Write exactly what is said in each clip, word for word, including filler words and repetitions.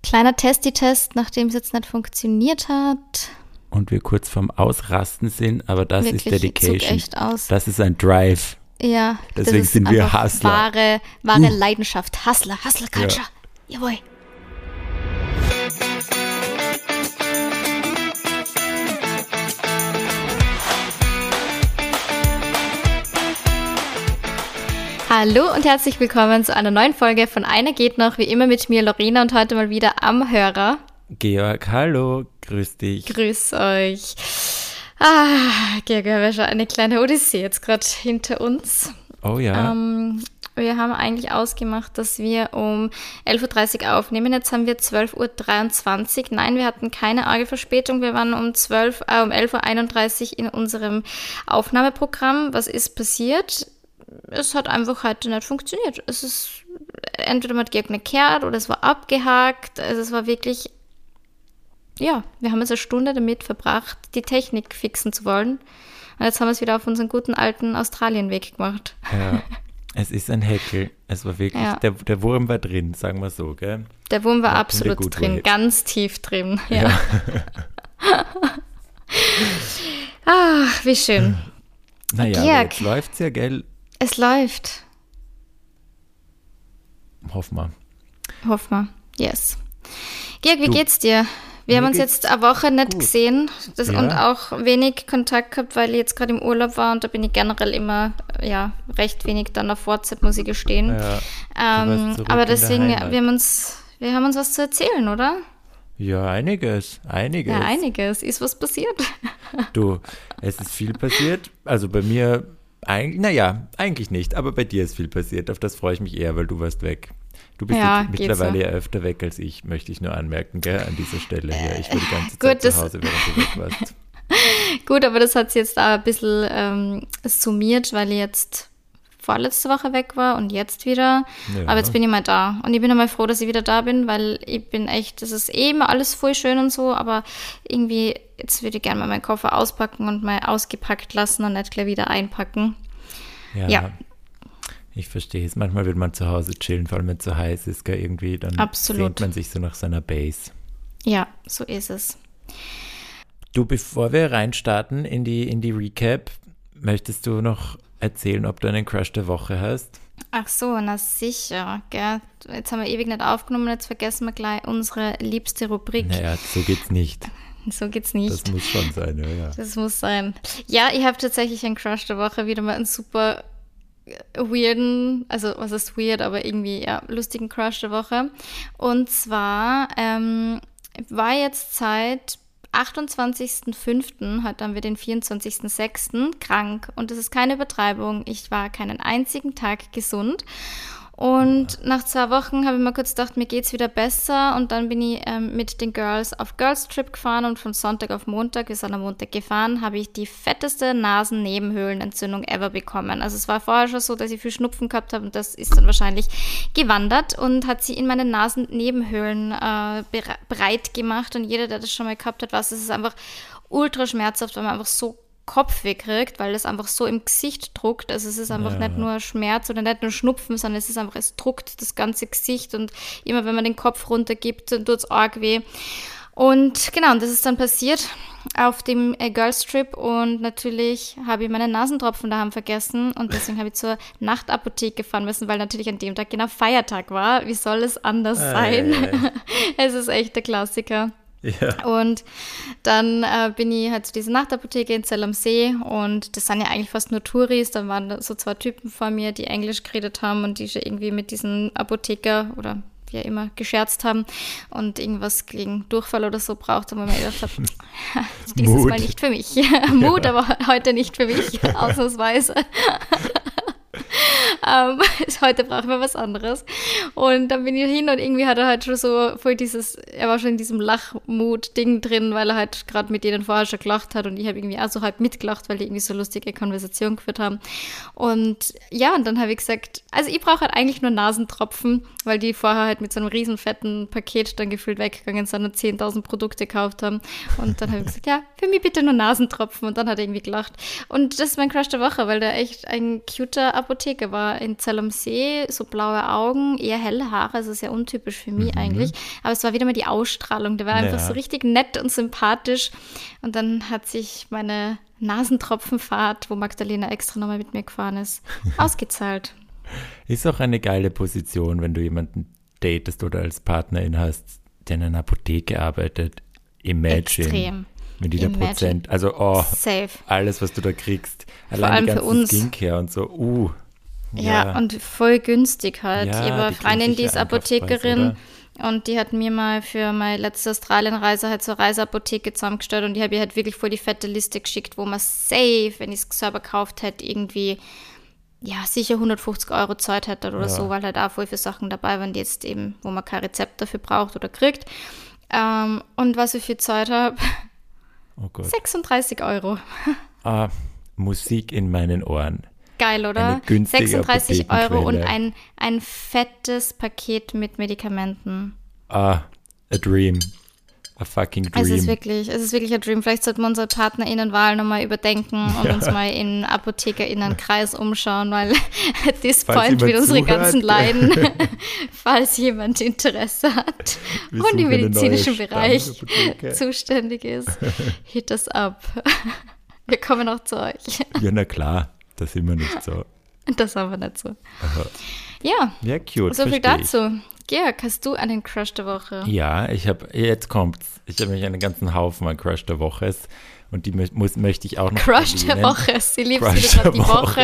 Kleiner Testi-Test, nachdem es jetzt nicht funktioniert hat. Und wir kurz vorm Ausrasten sind, aber das Wirklich, ist Dedication. Ich zog echt aus. Das ist ein Drive. Ja, deswegen das ist sind wir Hustler. Wahre, wahre uh. Leidenschaft. Hustler, Hustler Culture. Ja. Jawohl. Hallo und herzlich willkommen zu einer neuen Folge von Einer geht noch, wie immer mit mir Lorena und heute mal wieder am Hörer. Georg, hallo, grüß dich. Grüß euch. Ah, Georg, wir haben ja schon eine kleine Odyssee jetzt gerade hinter uns. Oh ja. Ähm, wir haben eigentlich ausgemacht, dass wir um elf Uhr dreißig aufnehmen. Jetzt haben wir zwölf Uhr dreiundzwanzig. Nein, wir hatten keine arge Verspätung. Wir waren um, zwölf, äh, um elf Uhr einunddreißig in unserem Aufnahmeprogramm. Was ist passiert? Es hat einfach heute nicht funktioniert. Es ist, entweder man hat Georg nicht gehört oder es war abgehakt. Also es war wirklich, ja, wir haben jetzt eine Stunde damit verbracht, die Technik fixen zu wollen. Und jetzt haben wir es wieder auf unseren guten alten Australienweg gemacht. Ja, es ist ein Häkel. Es war wirklich, ja. der, der Wurm war drin, sagen wir so, gell? Der Wurm war ja, absolut drin, way. Ganz tief drin. Ja. ja. Ach, wie schön. Naja, aber jetzt läuft's ja, gell? Es läuft. Hoffen wir. Hoffen wir, yes. Georg, wie du, geht's dir? Wir haben uns jetzt eine Woche nicht gut. gesehen das, ja. und auch wenig Kontakt gehabt, weil ich jetzt gerade im Urlaub war und da bin ich generell immer ja, recht wenig dann auf WhatsApp, muss ich gestehen. Ja, ähm, aber deswegen, wir haben, uns, wir haben uns was zu erzählen, oder? Ja, einiges, einiges. Ja, einiges. Ist was passiert? Du, es ist viel passiert. Also bei mir, eigentlich, naja, eigentlich nicht, aber bei dir ist viel passiert. Auf das freue ich mich eher, weil du warst weg. Du bist ja, jetzt mittlerweile so. ja öfter weg als ich, möchte ich nur anmerken, gell, an dieser Stelle hier. Ich war die ganze Zeit Gut, zu Hause, während du weg warst. Gut, aber das hat sich jetzt auch ein bisschen ähm, summiert, weil ich jetzt vorletzte Woche weg war und jetzt wieder. Ja. Aber jetzt bin ich mal da. Und ich bin einmal froh, dass ich wieder da bin, weil ich bin echt, das ist eh immer alles voll schön und so, aber irgendwie, jetzt würde ich gerne mal meinen Koffer auspacken und mal ausgepackt lassen und nicht gleich wieder einpacken. Ja. ja. Ich verstehe es. Manchmal will man zu Hause chillen, vor allem wenn es so heiß ist, gell, irgendwie, dann Absolut. sehnt man sich so nach seiner Base. Ja, so ist es. Du, bevor wir reinstarten in die, in die Recap, möchtest du noch erzählen, ob du einen Crush der Woche hast? Ach so, na sicher, gell. Jetzt haben wir ewig nicht aufgenommen, jetzt vergessen wir gleich unsere liebste Rubrik. Naja, so geht's nicht. So geht's nicht. Das muss schon sein, ja. ja. Das muss sein. Ja, ich habe tatsächlich einen Crush der Woche, wieder mal einen super weirden, also was ist weird, aber irgendwie ja lustigen Crush der Woche. Und zwar ähm, war jetzt seit achtundzwanzigsten fünften, heute haben wir den vierundzwanzigsten sechsten krank und das ist keine Übertreibung. Ich war keinen einzigen Tag gesund. Und ja. nach zwei Wochen habe ich mal kurz gedacht, mir geht's wieder besser und dann bin ich ähm, mit den Girls auf Girls Trip gefahren und von Sonntag auf Montag, wir sind am Montag gefahren, habe ich die fetteste Nasennebenhöhlenentzündung ever bekommen. Also es war vorher schon so, dass ich viel Schnupfen gehabt habe und das ist dann wahrscheinlich gewandert und hat sie in meine Nasennebenhöhlen äh, bere- breit gemacht und jeder, der das schon mal gehabt hat, weiß, es ist einfach ultra schmerzhaft, weil man einfach so Kopfweh kriegt, weil das einfach so im Gesicht druckt. Also es ist einfach ja. nicht nur Schmerz oder nicht nur Schnupfen, sondern es ist einfach, es druckt das ganze Gesicht und immer wenn man den Kopf runtergibt, dann tut es arg weh. Und genau, und das ist dann passiert auf dem äh, Girls Trip und natürlich habe ich meine Nasentropfen daheim vergessen und deswegen habe ich zur Nachtapotheke fahren müssen, weil natürlich an dem Tag genau Feiertag war. Wie soll es anders äh, sein? Äh, äh. Es ist echt der Klassiker. Ja. Und dann äh, bin ich halt zu dieser Nachtapotheke in Zell am See und das sind ja eigentlich fast nur Touris, da waren da so zwei Typen vor mir, die Englisch geredet haben und die schon irgendwie mit diesem Apotheker oder wie auch immer gescherzt haben und irgendwas gegen Durchfall oder so braucht, aber mir gedacht habe, dieses Mut. Mal nicht für mich. Mut, ja. aber heute nicht für mich, ausnahmsweise. Um, heute brauchen wir was anderes. Und dann bin ich hin und irgendwie hat er halt schon so voll dieses, er war schon in diesem Lachmut-Ding drin, weil er halt gerade mit denen vorher schon gelacht hat und ich habe irgendwie auch so halb mitgelacht, weil die irgendwie so lustige Konversationen geführt haben. Und ja, und dann habe ich gesagt, also ich brauche halt eigentlich nur Nasentropfen, weil die vorher halt mit so einem riesen fetten Paket dann gefühlt weggegangen sind und zehntausend Produkte gekauft haben. Und dann habe ich gesagt, ja, für mich bitte nur Nasentropfen. Und dann hat er irgendwie gelacht. Und das ist mein Crush der Woche, weil der echt ein cuter Apotheker war. war in Zell am See, so blaue Augen, eher helle Haare, also sehr untypisch für mich Mhm. eigentlich. Aber es war wieder mal die Ausstrahlung, der war einfach Ja. so richtig nett und sympathisch. Und dann hat sich meine Nasentropfenfahrt, wo Magdalena extra nochmal mit mir gefahren ist, ausgezahlt. Ist auch eine geile Position, wenn du jemanden datest oder als Partnerin hast, der in einer Apotheke arbeitet. Imagine. Extrem. Wenn die der Imagine. Prozent, also oh, Safe. alles, was du da kriegst. Vor Allein allem die für ganzen uns. Skincare und so, uh. Ja, und voll günstig halt. Ja, ich habe eine die kriegen Freundin, die sicher ist Einkaufspreis, Apothekerin und die hat mir mal für meine letzte Australienreise halt so eine Reiseapotheke zusammengestellt und die habe ihr halt wirklich voll die fette Liste geschickt, wo man safe, wenn ich es selber gekauft hätte, irgendwie ja, sicher hundertfünfzig Euro Zeit hätte oder Ja. so, weil halt auch voll viele Sachen dabei waren, die jetzt eben, wo man kein Rezept dafür braucht oder kriegt. Ähm, und was ich für Zeit habe, Oh Gott. sechsunddreißig Euro. Ah, Musik in meinen Ohren. Geil, oder? Eine günstige sechsunddreißig Euro und Apothekenquelle. ein, ein fettes Paket mit Medikamenten. Ah, a dream. A fucking dream. Also es ist wirklich, es ist wirklich ein Dream. Vielleicht sollten wir unsere PartnerInnenwahl nochmal überdenken und uns mal in ApothekerInnenkreis umschauen, weil at this Falls point jemand mit unsere zuhört. ganzen Leiden, falls jemand Interesse hat Wir und im suchen eine medizinischen neue Bereich Stammapotheke. zuständig ist, hit us up. Wir kommen auch zu euch. Ja, na klar, da sind wir nicht so. Das haben wir nicht so. Aha. Ja, Ja, cute, so viel versteh ich. dazu. Georg, hast du einen Crush der Woche? Ja, ich habe, jetzt kommt's. Ich habe mich einen ganzen Haufen an Crush der Woche ist und die mö muss, möchte ich auch noch Crush der erwähnen. Woche. Sie liebt Crush sie gerade der die Woche.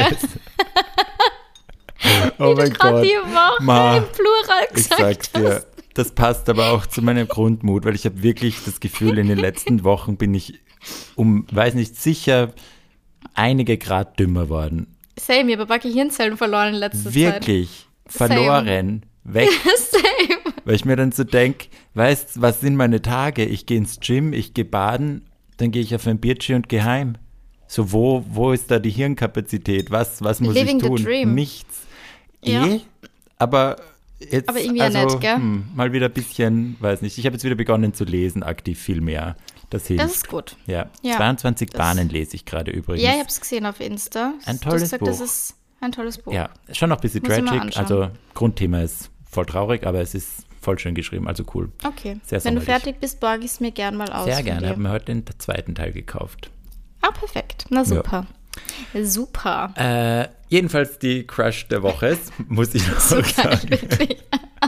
Oh Wie mein du gerade Gott. die Woche Ma, im Plural Ich gesagt sag's dir, hast. das passt aber auch zu meinem Grundmut, weil ich habe wirklich das Gefühl, in den letzten Wochen bin ich um, weiß nicht, sicher einige Grad dümmer worden. Same, ich habe ein paar Gehirnzellen verloren in letzter Wirklich Same. verloren, weg. Zeit. Same. Weil ich mir dann so denke, weißt, was sind meine Tage? Ich gehe ins Gym, ich gehe baden, dann gehe ich auf ein Bierchen und gehe heim. So, wo, wo ist da die Hirnkapazität? Was, was muss Living ich the tun? dream. Nichts. Ja. Eh, aber jetzt, Aber irgendwie auch also, nicht, gell? Hm, mal wieder ein bisschen, weiß nicht, ich habe jetzt wieder begonnen zu lesen, aktiv viel mehr. Das hilft. Das ist gut. ja. Ja, zweiundzwanzig das- Bahnen lese ich gerade übrigens. Ja, ich habe es gesehen auf Insta. Ein Du tolles hast gesagt, Buch. das ist ein tolles Buch. Ja, schon noch ein bisschen Muss ich mal tragic. anschauen. Also Grundthema ist voll traurig, aber es ist voll schön geschrieben, also cool. Okay. Sehr Wenn du sommerlich. fertig bist, borge ich es mir gern mal aus. Sehr von gerne. Ich dir. habe mir heute den zweiten Teil gekauft. Ah, perfekt. Na super. Super. Äh, jedenfalls die Crush der Woche ist, muss ich noch So geil, sagen. wirklich.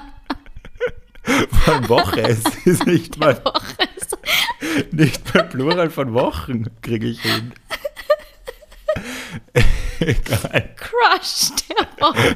Von Woche. Es ist nicht mal, Woche. nicht mal Plural von Wochen, kriege ich hin. Egal. Crush der Woche.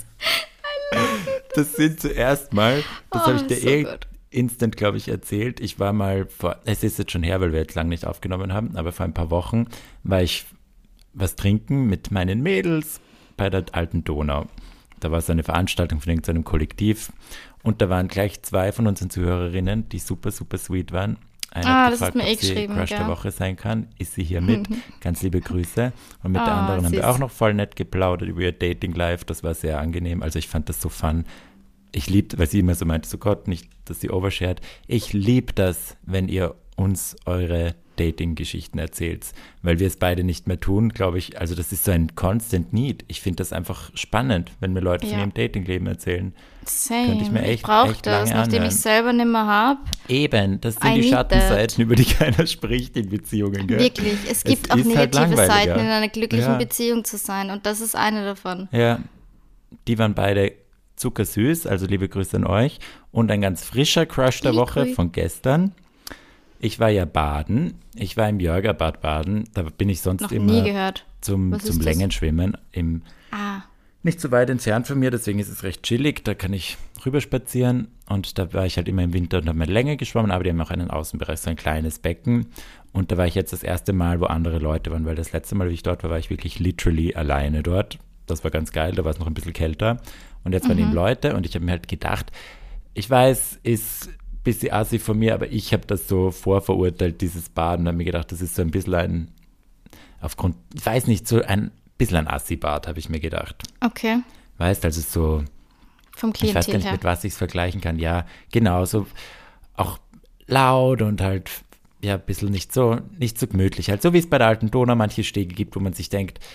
Das sind zuerst mal, das Oh, habe ich dir so eh gut. instant, glaube ich, erzählt. Ich war mal vor, es ist jetzt schon her, weil wir jetzt lange nicht aufgenommen haben, aber vor ein paar Wochen war ich was trinken mit meinen Mädels bei der Alten Donau. Da war so eine Veranstaltung von irgendeinem Kollektiv und da waren gleich zwei von unseren Zuhörerinnen, die super, super sweet waren. Eine Ah, hat das hast gefragt, du mir eh ob sie geschrieben, Crush der gell? Woche sein kann. Ist sie hier mit? Ganz liebe Grüße. Und mit der Ah, anderen haben wir süß. auch noch voll nett geplaudert über ihr Dating Life. Das war sehr angenehm. Also ich fand das so fun. Ich liebte, weil sie immer so meinte, so Gott, nicht, dass sie overshared. Ich liebe das, wenn ihr uns eure Dating-Geschichten erzählt, weil wir es beide nicht mehr tun, glaube ich. Also das ist so ein constant need. Ich finde das einfach spannend, wenn mir Leute von Ja. ihrem Dating-Leben erzählen. Same. Könnte ich mir echt- brauche echt das, lange nachdem anhören. ich selber nicht mehr habe. Eben, das sind I die need Schattenseiten, über die keiner spricht in Beziehungen. Gell? Wirklich. Es gibt auch ist halt negative langweiliger. Seiten, in einer glücklichen Ja. Beziehung zu sein. Und das ist eine davon. Ja, die waren beide zuckersüß, also liebe Grüße an euch. Und ein ganz frischer Crush der Die Woche Grü- von gestern. Ich war ja baden, ich war im Jörgerbad baden, da bin ich sonst Noch immer nie gehört. zum, Was ist zum das? Längenschwimmen im Ah, nicht so weit entfernt von mir, deswegen ist es recht chillig, da kann ich rüberspazieren und da war ich halt immer im Winter und habe meine Länge geschwommen, aber die haben auch einen Außenbereich, so ein kleines Becken und da war ich jetzt das erste Mal, wo andere Leute waren, weil das letzte Mal, wie ich dort war, war ich wirklich literally alleine dort. Das war ganz geil, da war es noch ein bisschen kälter und jetzt waren eben Leute und ich habe mir halt gedacht, ich weiß, ist ein bisschen assi von mir, aber ich habe das so vorverurteilt, dieses Baden, und habe mir gedacht, das ist so ein bisschen ein, aufgrund, ich weiß nicht, so ein bisschen ein Assi-Bad, habe ich mir gedacht. okay. Weißt, also so, Vom ich weiß gar Klientel nicht, her. mit was ich es vergleichen kann. Ja, genau, so auch laut und halt, ja, ein bisschen nicht so, nicht so gemütlich. Halt so wie es bei der Alten Donau manche Stege gibt, wo man sich denkt,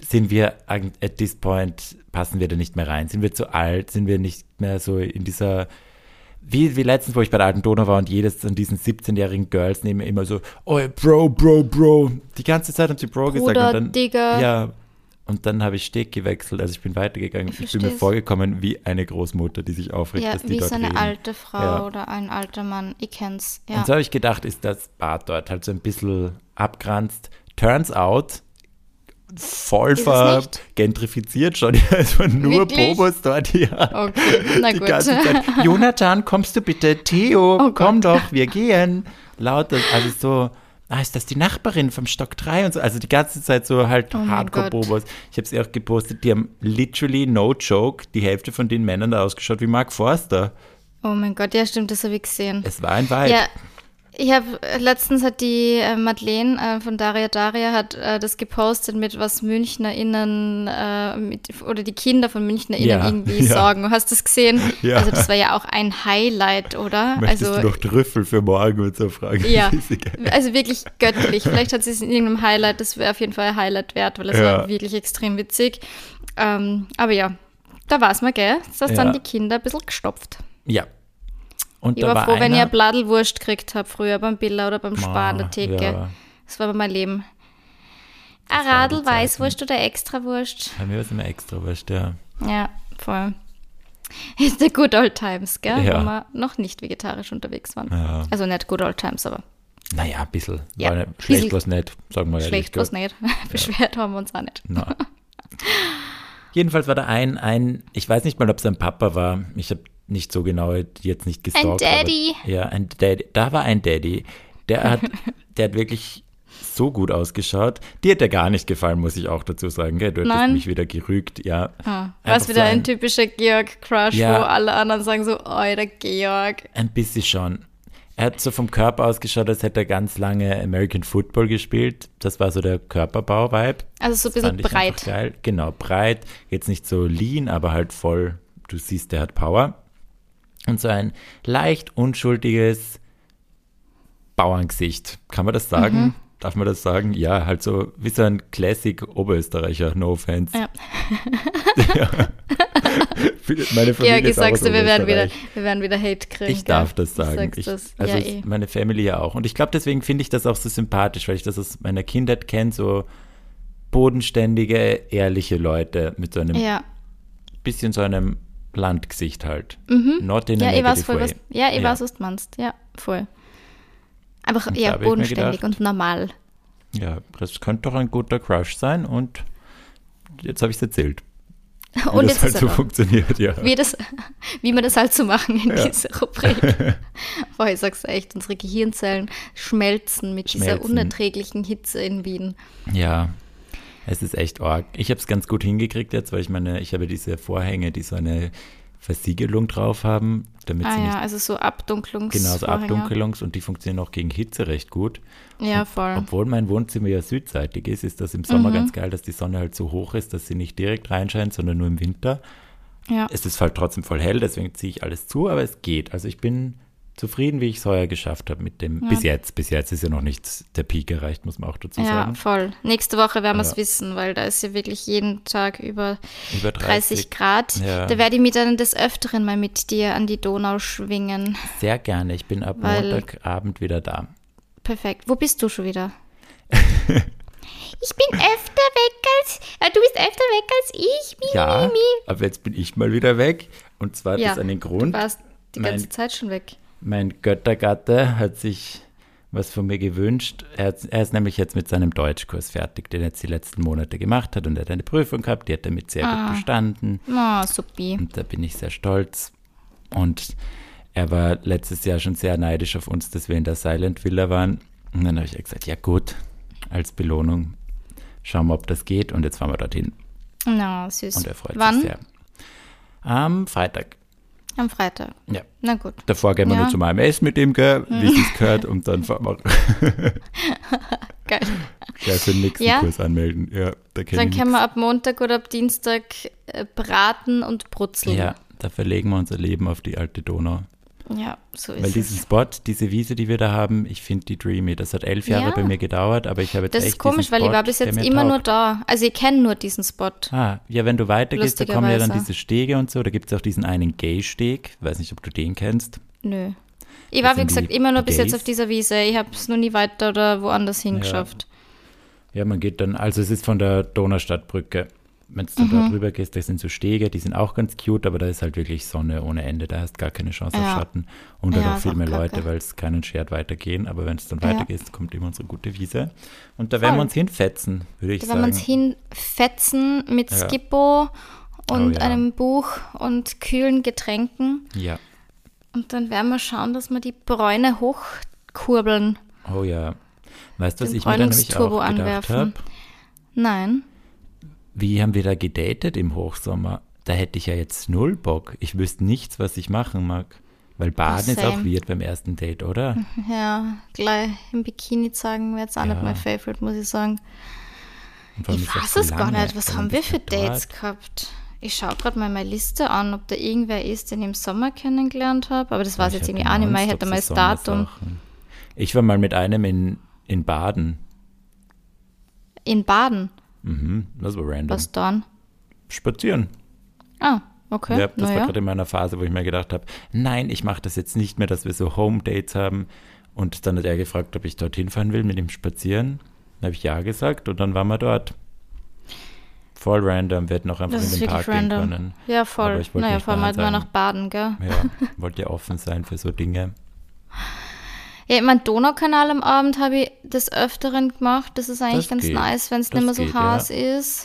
sind wir at this point, passen wir da nicht mehr rein? Sind wir zu alt? Sind wir nicht mehr so in dieser, wie, wie letztens, wo ich bei der alten Donau war und jedes von diesen siebzehnjährigen Girls nehmen immer so, oh, Bro, Bro, Bro. Die ganze Zeit haben sie Bro Bruder, gesagt. Und dann, Digga. Ja, und dann habe ich Steg gewechselt, also ich bin weitergegangen. Ich, Ich bin mir versteh's. vorgekommen wie eine Großmutter, die sich aufregt, Ja, dass die wie dort so eine reden. alte Frau Ja. oder ein alter Mann. Ich kenn's. Ja. Und so habe ich gedacht, ist das Bad dort halt so ein bisschen abgranzt. Turns out, voll Ist es nicht? vergentrifiziert schon. Es waren nur Wirklich? Bobos dort, ja. Okay, na Die gut. ganze Zeit, Jonathan, kommst du bitte? Theo, Oh komm Gott. doch, wir gehen. Lauter, also so, ah, ist das die Nachbarin vom Stock drei und so. Also die ganze Zeit so halt Oh mein Hardcore-Bobos. Ich habe sie auch gepostet, die haben literally, no joke, die Hälfte von den Männern da ausgeschaut wie Mark Forster. Oh mein Gott, ja stimmt, das habe ich gesehen. Es war ein Vibe. Ja, ich habe letztens hat die äh, Madeleine äh, von Daria Daria hat äh, das gepostet mit was MünchnerInnen äh, mit, oder die Kinder von MünchnerInnen Ja, irgendwie ja. sorgen. Hast du das gesehen? Ja. Also das war ja auch ein Highlight, oder? Möchtest also du noch Trüffel für morgen und so fragen? ja, Das ist egal. also wirklich göttlich. Vielleicht hat sie es in irgendeinem Highlight, das wäre auf jeden Fall ein Highlight wert, weil es Ja. war wirklich extrem witzig. Ähm, aber ja, da war es mal, gell? Das Ja. dann die Kinder ein bisschen gestopft. Ja. Und Ich da war war froh, wenn ich einer, eine Bladelwurst gekriegt habe, früher beim Billa oder beim Spar an der Ah, Theke. ja. Das war aber mein Leben. Ein waren die Radl, Zeiten. Weißwurst oder Extrawurst? Bei mir war es immer extra, weißt du, ja. Ja, voll. It's the good old times, gell? Ja. Wo wir noch nicht vegetarisch unterwegs waren. Ja. Also nicht good old times, aber Naja, ein bisschen. Ja, War ne, bisschen. schlecht was nicht, sagen wir ehrlich. schlecht was nicht. Beschwert haben wir uns auch nicht. Na. Jedenfalls war da ein, ein, ich weiß nicht mal, ob es ein Papa war. Ich habe nicht so genau jetzt nicht gestalkt. Ein Daddy. Aber, ja, ein Daddy. Da war ein Daddy. Der hat, der hat wirklich so gut ausgeschaut. Dir hat er gar nicht gefallen, muss ich auch dazu sagen. Gell? Du hättest Nein. mich wieder gerügt, ja. Ah, Einfach was wieder so ein, typischer Georg-Crush, Ja. wo alle anderen sagen so, oh, der Georg. Ein bisschen schon. Er hat so vom Körper ausgeschaut, als hätte er ganz lange American Football gespielt. Das war so der Körperbau-Vibe. Also so ein Das bisschen fand ich breit. einfach geil. Genau, breit. Jetzt nicht so lean, aber halt voll, du siehst, der hat Power. Und so ein leicht unschuldiges Bauerngesicht. Kann man das sagen? Mhm. Darf man das sagen? Ja, halt so wie so ein Classic Oberösterreicher, no offense. Ja. Ja. Meine Familie Georg, ich ist auch aus sag's dir, wir werden, wieder, Oberösterreich. wir werden wieder Hate kriegen. Ich darf gell? das sagen. Sagst Ich, das. also Ja, es- eh. meine Family auch. Und ich glaube, deswegen finde ich das auch so sympathisch, weil ich das aus meiner Kindheit kenne, so bodenständige, ehrliche Leute mit so einem Ja. bisschen so einem Landgesicht halt. Mhm. Not in a Ja, ich weiß negative voll, way. was, ja, ich Ja. weiß, was du meinst. Ja, voll. Einfach Und da eher hab ich mir bodenständig gedacht, und normal. Ja, das könnte doch ein guter Crush sein und jetzt habe ich es erzählt. Wie Und das jetzt halt ist so er da. funktioniert, ja. Wie, das, wie wir das halt so machen in Ja. dieser Rubrik. Boah, ich sag's echt, unsere Gehirnzellen schmelzen mit dieser Schmelzen. unerträglichen Hitze in Wien. Ja, es ist echt arg. Ich habe es ganz gut hingekriegt jetzt, weil ich meine, ich habe diese Vorhänge, die so eine Versiegelung drauf haben, damit Ah sie ja, nicht also so Abdunklungs. genau so Vorhänge. Abdunkelungs- und die funktionieren auch gegen Hitze recht gut. Ja, voll. Obwohl mein Wohnzimmer ja südseitig ist, ist das im Sommer Mhm. ganz geil, dass die Sonne halt so hoch ist, dass sie nicht direkt reinscheint, sondern nur im Winter. Ja. Es ist halt trotzdem voll hell, deswegen ziehe ich alles zu, aber es geht. Also ich bin zufrieden, wie ich es heuer geschafft habe mit dem, Ja. bis jetzt, bis jetzt ist ja noch nicht der Peak erreicht, muss man auch dazu Ja, sagen. voll. Nächste Woche werden wir es Ja. wissen, weil da ist ja wirklich jeden Tag über Über dreißig Grad. Ja. Da werde ich mich dann des Öfteren mal mit dir an die Donau schwingen. Sehr gerne, ich bin ab Weil- Montagabend wieder da. Perfekt. Wo bist du schon wieder? Ich bin öfter weg als, äh, du bist öfter weg als ich. Mi, Ja, mi, mi. aber jetzt bin ich mal wieder weg und zwar hat Ja, das einen Du Grund. warst die Mein- ganze Zeit schon weg. Mein Göttergatte hat sich was von mir gewünscht. Er, hat, er ist nämlich jetzt mit seinem Deutschkurs fertig, den er jetzt die letzten Monate gemacht hat und er hat eine Prüfung gehabt, die hat er mit sehr Ah. gut bestanden Oh, supi. und da bin ich sehr stolz. Und er war letztes Jahr schon sehr neidisch auf uns, dass wir in der Silent Villa waren. Und dann habe ich gesagt, ja gut, als Belohnung schauen wir, ob das geht und jetzt fahren wir dorthin Na, süß. und er freut Wann? sich sehr. Am Freitag. Am Freitag. Ja. Na gut. Davor gehen wir Ja. nur zum A M S mit ihm, gell, wie es sich gehört, und dann fahren wir Geil. ja, für den nächsten Ja? Kurs anmelden. Ja, da kenn Dann ich können nix. wir ab Montag oder ab Dienstag äh, braten und brutzeln. Ja, da verlegen wir unser Leben auf die alte Donau. Ja, so ist Weil es. diesen Spot, diese Wiese, die wir da haben, ich finde die dreamy. Das hat elf Jahre Ja. bei mir gedauert, aber ich habe jetzt Das echt ist komisch, diesen weil Spot, ich war bis der jetzt mir immer nur taugt. da. Also ich kenne nur diesen Spot. Ah, ja, wenn du weitergehst, da kommen ja dann Lustigerweise. diese Stege und so. Da gibt es auch diesen einen Gay-Steg. Weiß nicht, ob du den kennst. Nö. Ich Das war, wie sind gesagt, die- immer nur die bis jetzt Gays. auf dieser Wiese. Ich habe es noch nie weiter oder woanders hingeschafft. Ja, man geht dann, also es ist von der Donaustadtbrücke. Wenn du Mhm. da drüber gehst, da sind so Stege, die sind auch ganz cute, aber da ist halt wirklich Sonne ohne Ende. Da hast gar keine Chance Ja. auf Schatten. Und halt Ja, auch ist viel auch mehr kacke. Leute, weil es keinen schert weitergehen. Aber wenn es dann Ja. weitergeht, kommt immer unsere gute Wiese. Und da werden Voll. wir uns hinfetzen, würde ich Da sagen. werden wir uns hinfetzen mit Ja. Skippo und Oh ja. einem Buch und kühlen Getränken. Ja. Und dann werden wir schauen, dass wir die Bräune hochkurbeln. Oh ja. Weißt du, was Den ich mir da nämlich Bräunungsturbo auch gedacht anwerfen. habe? Nein. Wie haben wir da gedatet im Hochsommer? Da hätte ich ja jetzt null Bock. Ich wüsste nichts, was ich machen mag. Weil Baden ist auch same. weird beim ersten Date, oder? Ja, gleich im Bikini zeigen wäre jetzt auch Ja. nicht mein Favorite, muss ich sagen. Und vor allem Ich ist auch weiß so es gar lange. nicht. Was Warum haben wir bist für du dort? Dates gehabt? Ich schaue gerade mal meine Liste an, ob da irgendwer ist, den ich im Sommer kennengelernt habe. Aber das weiß ich jetzt hab irgendwie auch nicht mehr. Ich nonstop hätte mal so das Datum. Sommersachen. Ich war mal mit einem in, in Baden. In Baden. Mhm, das war random. Was dann? Spazieren. Ah, okay. Ja, das war naja. gerade in meiner Phase, wo ich mir gedacht habe, nein, ich mache das jetzt nicht mehr, dass wir so Home-Dates haben. Und dann hat er gefragt, ob ich dorthin fahren will mit ihm spazieren. Dann habe ich ja gesagt und dann waren wir dort. Voll random, wir hätten auch einfach Das ist in den wirklich Park gehen random. können. Ja, Aber voll. ich wollte Naja, nicht fahren wir Nein halt mal sagen. nach Baden, gell? Ja, wollte ja offen sein für so Dinge. Ja, ich mein Donaukanal am Abend habe ich des Öfteren gemacht. Das ist eigentlich Das ganz geht. nice, wenn es Das nicht mehr so geht, heiß ja. ist.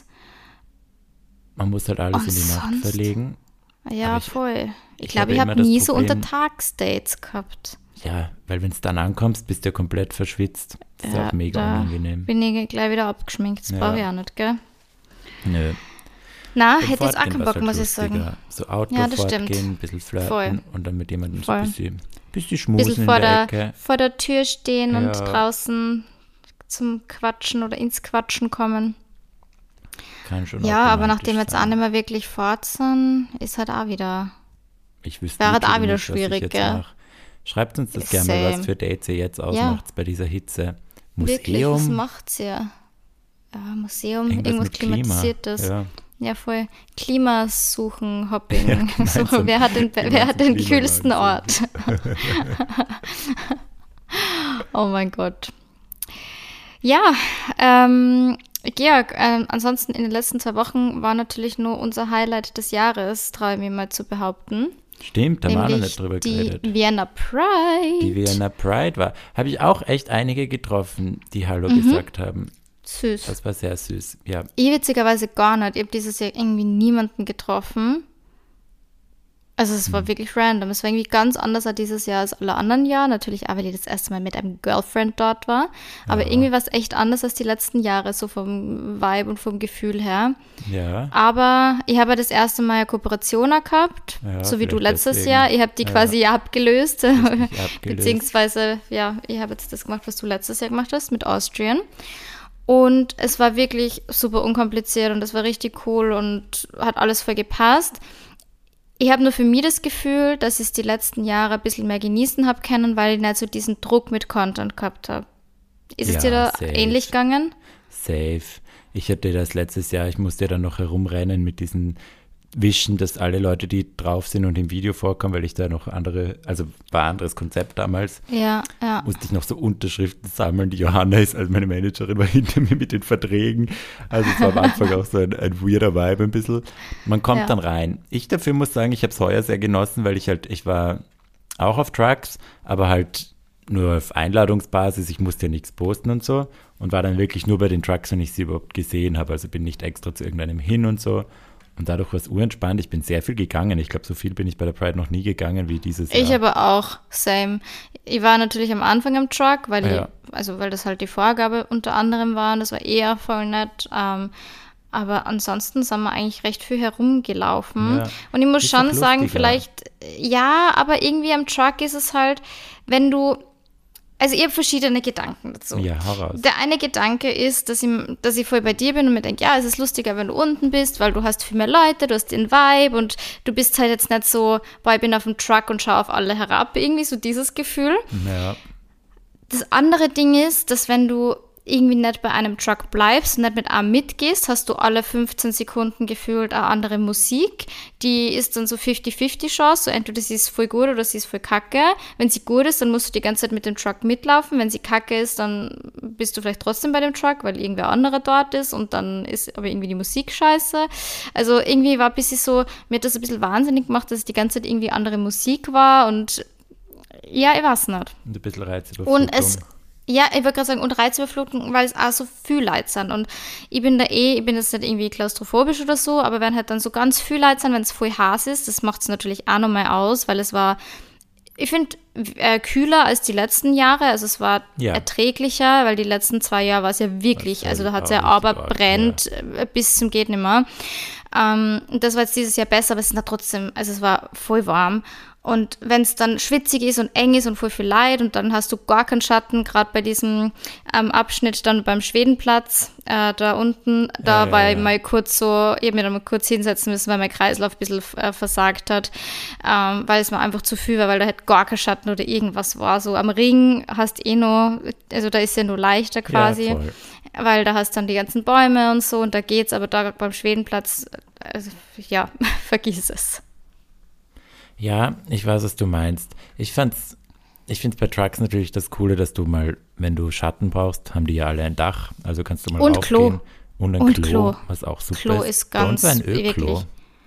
Man muss halt alles Und in die Nacht sonst? verlegen. Ja, Aber ich- voll. Ich ich glaube, habe ich habe immer das nie so Problem- Untertagsdates gehabt. Ja, weil wenn es dann ankommst, bist du ja komplett verschwitzt. Das ist Ja, auch mega da unangenehm. bin ich gleich wieder abgeschminkt. Das Ja. brauche ich auch nicht, gell? Nö. Na, Beim hätte jetzt auch Fortgehen keinen war's Bock, halt muss ich sagen. lustiger. So Outdoor Ja, das stimmt. fortgehen, ein bisschen flirten Voll. und dann mit jemandem so Voll. ein bisschen, bisschen schmusen Bisschen in vor der, der, Ecke. vor der Tür stehen und Ja. draußen zum Quatschen oder ins Quatschen kommen. Kann schon auch Ja, aber romantisch nachdem jetzt auch sein. nicht mehr wirklich fort sind, ist halt auch wieder. Ich wüsste wäre halt wirklich auch wieder nicht, was ich schwierig, jetzt gell? mach. Schreibt uns das gerne mal, Same. was für Dates ihr jetzt ausmacht bei dieser Hitze. Wirklich, was Museum, macht's ja? Ja, Museum, irgendwas, irgendwas mit Klima. Klimatisiertes. Ja. Ja, voll. Klimas-Suchen, Hopping. Ja, genau, so, zum- wer hat den, genau, wer hat zum den kühlsten Ort? Klimawandel Oh mein Gott. Ja, ähm, Georg, ähm, ansonsten in den letzten zwei Wochen war natürlich nur unser Highlight des Jahres, traue ich mir mal zu behaupten. Stimmt, da haben wir noch nämlich nicht drüber die geredet. Vienna Pride. Die Vienna Pride war. Habe ich auch echt einige getroffen, die Hallo Mhm. gesagt haben. Süß. Das war sehr süß. Ja, Ich witzigerweise gar nicht. Ich habe dieses Jahr irgendwie niemanden getroffen. Also es Hm. war wirklich random. Es war irgendwie ganz anders als dieses Jahr als alle anderen Jahre. Natürlich auch, weil ich das erste Mal mit einem Girlfriend dort war. Aber Ja. irgendwie war es echt anders als die letzten Jahre, so vom Vibe und vom Gefühl her. ja. Aber ich habe ja das erste Mal eine Kooperation gehabt, Ja, so wie du vielleicht letztes deswegen. Jahr. Ich habe die Ja. quasi abgelöst. Richtig abgelöst. Beziehungsweise, ja, ich habe jetzt das gemacht, was du letztes Jahr gemacht hast mit Austrian. Und es war wirklich super unkompliziert und es war richtig cool und hat alles voll gepasst. Ich habe nur für mich das Gefühl, dass ich es die letzten Jahre ein bisschen mehr genießen habe können, weil ich nicht so diesen Druck mit Content gehabt habe. Ist es Ja, dir da safe. ähnlich gegangen? Safe. Ich hatte das letztes Jahr, ich musste ja dann noch herumrennen mit diesen Wischen, dass alle Leute, die drauf sind und im Video vorkommen, weil ich da noch andere, also war ein anderes Konzept damals, Ja, ja. musste ich noch so Unterschriften sammeln. Die Johanna ist, also meine Managerin, war hinter mir mit den Verträgen. Also es war am Anfang auch so ein, ein weirder Vibe ein bisschen. Man kommt Ja. dann rein. Ich dafür muss sagen, ich habe es heuer sehr genossen, weil ich halt, ich war auch auf Trucks, aber halt nur auf Einladungsbasis. Ich musste ja nichts posten und so und war dann wirklich nur bei den Trucks, wenn ich sie überhaupt gesehen habe. Also bin nicht extra zu irgendeinem hin und so. Und dadurch war es urentspannt. Ich bin sehr viel gegangen. Ich glaube, so viel bin ich bei der Pride noch nie gegangen wie dieses Jahr. Ich aber auch, same. Ich war natürlich am Anfang am Truck, weil Ja. ich, also weil das halt die Vorgabe unter anderem war und das war eher voll nett. Ähm, aber ansonsten sind wir eigentlich recht viel herumgelaufen. Ja. Und ich muss Ist schon doch sagen, lustiger. vielleicht, ja, aber irgendwie am Truck ist es halt, wenn du also ich habe verschiedene Gedanken dazu. Ja, hau raus. Der eine Gedanke ist, dass ich, dass ich voll bei dir bin und mir denke, ja, es ist lustiger, wenn du unten bist, weil du hast viel mehr Leute, du hast den Vibe und du bist halt jetzt nicht so, boah, ich bin auf dem Truck und schaue auf alle herab, irgendwie so dieses Gefühl. Ja. Das andere Ding ist, dass wenn du irgendwie nicht bei einem Truck bleibst und nicht mit einem mitgehst, hast du alle fünfzehn Sekunden gefühlt eine andere Musik. Die ist dann so fünfzig fünfzig Chance, so entweder sie ist voll gut oder sie ist voll kacke. Wenn sie gut ist, dann musst du die ganze Zeit mit dem Truck mitlaufen. Wenn sie kacke ist, dann bist du vielleicht trotzdem bei dem Truck, weil irgendwer anderer dort ist und dann ist aber irgendwie die Musik scheiße. Also irgendwie war ein bisschen so, mir hat das ein bisschen wahnsinnig gemacht, dass es die ganze Zeit irgendwie andere Musik war und ja, ich weiß nicht. Und ein bisschen Reizüberflutung. Und es Ja, ich wollte gerade sagen, und Reizüberflutung, weil es auch so viel Leute sind. Und ich bin da eh, ich bin jetzt nicht irgendwie klaustrophobisch oder so, aber wenn halt dann so ganz viel Leute sind, wenn es voll heiß ist, das macht es natürlich auch nochmal aus, weil es war, ich finde, äh, kühler als die letzten Jahre. Also es war ja. erträglicher, weil die letzten zwei Jahre war es ja wirklich, also da hat es ja aber brennt ja. bis zum geht nimmer. Ähm, das war jetzt dieses Jahr besser, aber es ist noch trotzdem, also es war voll warm. Und wenn es dann schwitzig ist und eng ist und voll viel Leid und dann hast du gar keinen Schatten, gerade bei diesem ähm, Abschnitt dann beim Schwedenplatz, äh, da unten, da ja, war ja, ich ja. mal kurz so, ich habe mir da mal kurz hinsetzen müssen, weil mein Kreislauf ein bisschen äh, versagt hat, ähm, weil es mir einfach zu viel war, weil da halt gar kein Schatten oder irgendwas war. So am Ring hast eh noch, also da ist ja nur leichter quasi, Ja, voll. weil da hast dann die ganzen Bäume und so und da geht's, aber da beim Schwedenplatz, also ja, vergiss es. Ja, ich weiß, was du meinst. Ich fand's, ich finde es bei Trucks natürlich das Coole, dass du mal, wenn du Schatten brauchst, haben die ja alle ein Dach, also kannst du mal Und aufgehen. Klo. Und ein Und Klo, Klo. was auch super Klo ist. ist Bei uns ganz war ein Ölklo. wirklich.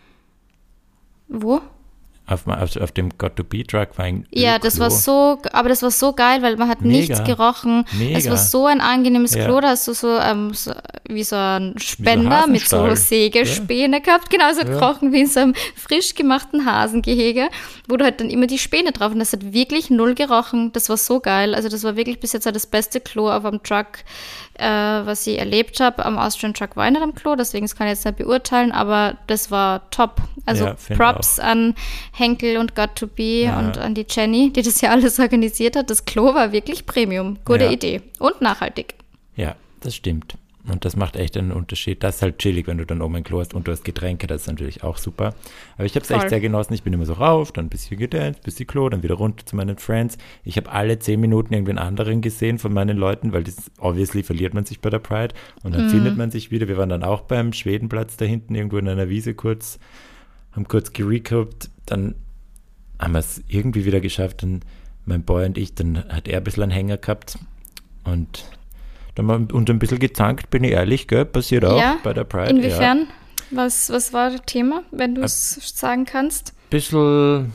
Wo? Auf, auf, auf dem Got-to-Be-Truck war ein Ja, Ölklo. das war so, aber das war so geil, weil man hat Mega. nichts gerochen. Mega. Es war so ein angenehmes Ja. Klo, da hast du so, ähm, so wie so ein Spender mit so Hasenstall. Sägespäne gehabt. Genau, so Ja. gerochen wie in so einem frisch gemachten Hasengehege, wo du halt dann immer die Späne drauf und das hat wirklich null gerochen. Das war so geil. Also das war wirklich bis jetzt auch das beste Klo auf einem Truck, äh, was ich erlebt habe. Am Austrian Truck war ich nicht am Klo, deswegen das kann ich jetzt nicht beurteilen, aber das war top. Also Ja, find Props an Henkel und Got to Be Ja. und an die Jenny, die das ja alles organisiert hat. Das Klo war wirklich Premium. Gute Ja. Idee. Und nachhaltig. Ja, das stimmt. Und das macht echt einen Unterschied. Das ist halt chillig, wenn du dann oben ein Klo hast und du hast Getränke, das ist natürlich auch super. Aber ich habe es Voll. echt sehr genossen. Ich bin immer so rauf, dann ein bisschen gedanced, bisschen Klo, dann wieder runter zu meinen Friends. Ich habe alle zehn Minuten irgendwen anderen gesehen von meinen Leuten, weil das obviously verliert man sich bei der Pride und dann Mhm. findet man sich wieder. Wir waren dann auch beim Schwedenplatz da hinten irgendwo in einer Wiese kurz, haben kurz gerecapt, dann haben wir es irgendwie wieder geschafft, dann mein Boy und ich, dann hat er ein bisschen einen Hänger gehabt und dann mal und ein bisschen gezankt, bin ich ehrlich, gell? Passiert auch Ja? bei der Pride. Ja. Inwiefern? Was, was war das Thema, wenn du es sagen kannst? Bisschen,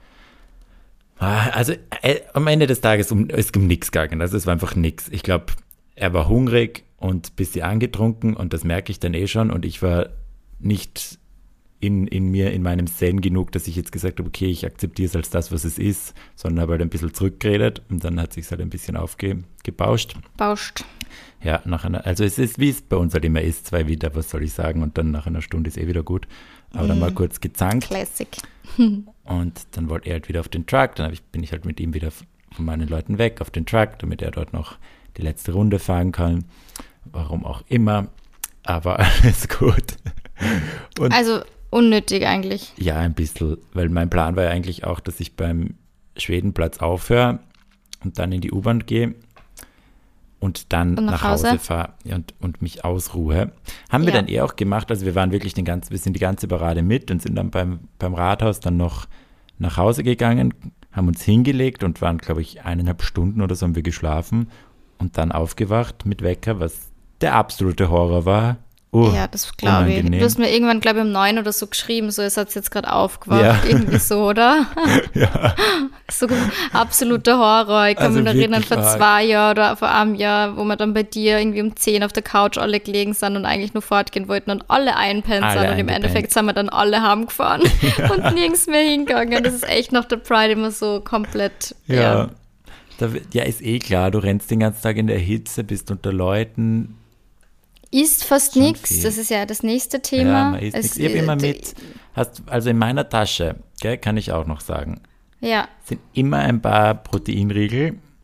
ah, also äh, am Ende des Tages um, ist um nichts gegangen, also es war einfach nichts. Ich glaube, er war hungrig und ein bisschen angetrunken und das merke ich dann eh schon und ich war nicht in, in mir, in meinem Zen genug, dass ich jetzt gesagt habe, okay, ich akzeptiere es als das, was es ist, sondern habe halt ein bisschen zurückgeredet und dann hat sich halt ein bisschen aufgebauscht. Bauscht. Ja, nach einer, also es ist, wie es bei uns halt immer ist, zwei wieder, was soll ich sagen, und dann nach einer Stunde ist eh wieder gut. Aber dann mal kurz gezankt Classic. und dann wollte er halt wieder auf den Truck, dann hab ich, bin ich halt mit ihm wieder von meinen Leuten weg auf den Truck, damit er dort noch die letzte Runde fahren kann. Warum auch immer, aber alles gut. Und Also unnötig eigentlich. ja, ein bisschen, weil mein Plan war ja eigentlich auch, dass ich beim Schwedenplatz aufhöre und dann in die U-Bahn gehe und dann Und nach nach Hause Hause? fahre und, und mich ausruhe. Haben wir Ja. dann eh auch gemacht, also wir waren wirklich den ganzen, wir sind die ganze Parade mit und sind dann beim, beim Rathaus dann noch nach Hause gegangen, haben uns hingelegt und waren, glaube ich, eineinhalb Stunden oder so haben wir geschlafen und dann aufgewacht mit Wecker, was der absolute Horror war. Uh, Ja, das glaube ich. unangenehm. Du hast mir irgendwann, glaube ich, um neun oder so geschrieben, so, es hat jetzt gerade aufgewacht. Ja. Irgendwie so, oder? Ja. So absoluter Horror. Ich kann Also mich noch erinnern, wirklich vor arg. zwei Jahren oder vor einem Jahr, wo wir dann bei dir irgendwie um zehn auf der Couch alle gelegen sind und eigentlich nur fortgehen wollten und alle einpennt Alle sind. Und im eingepennt. Endeffekt sind wir dann alle heimgefahren und nirgends mehr hingegangen. Das ist echt nach der Pride immer so komplett, Ja. ja. Da, ja, ist eh klar, du rennst den ganzen Tag in der Hitze, bist unter Leuten. Isst fast Schon nichts. viel. Das ist ja das nächste Ja, Thema. man isst Es- nichts. Ich habe immer äh, mit, hast, also in meiner Tasche, gell, kann ich auch noch sagen, Ja, sind immer ein paar Proteinriegel,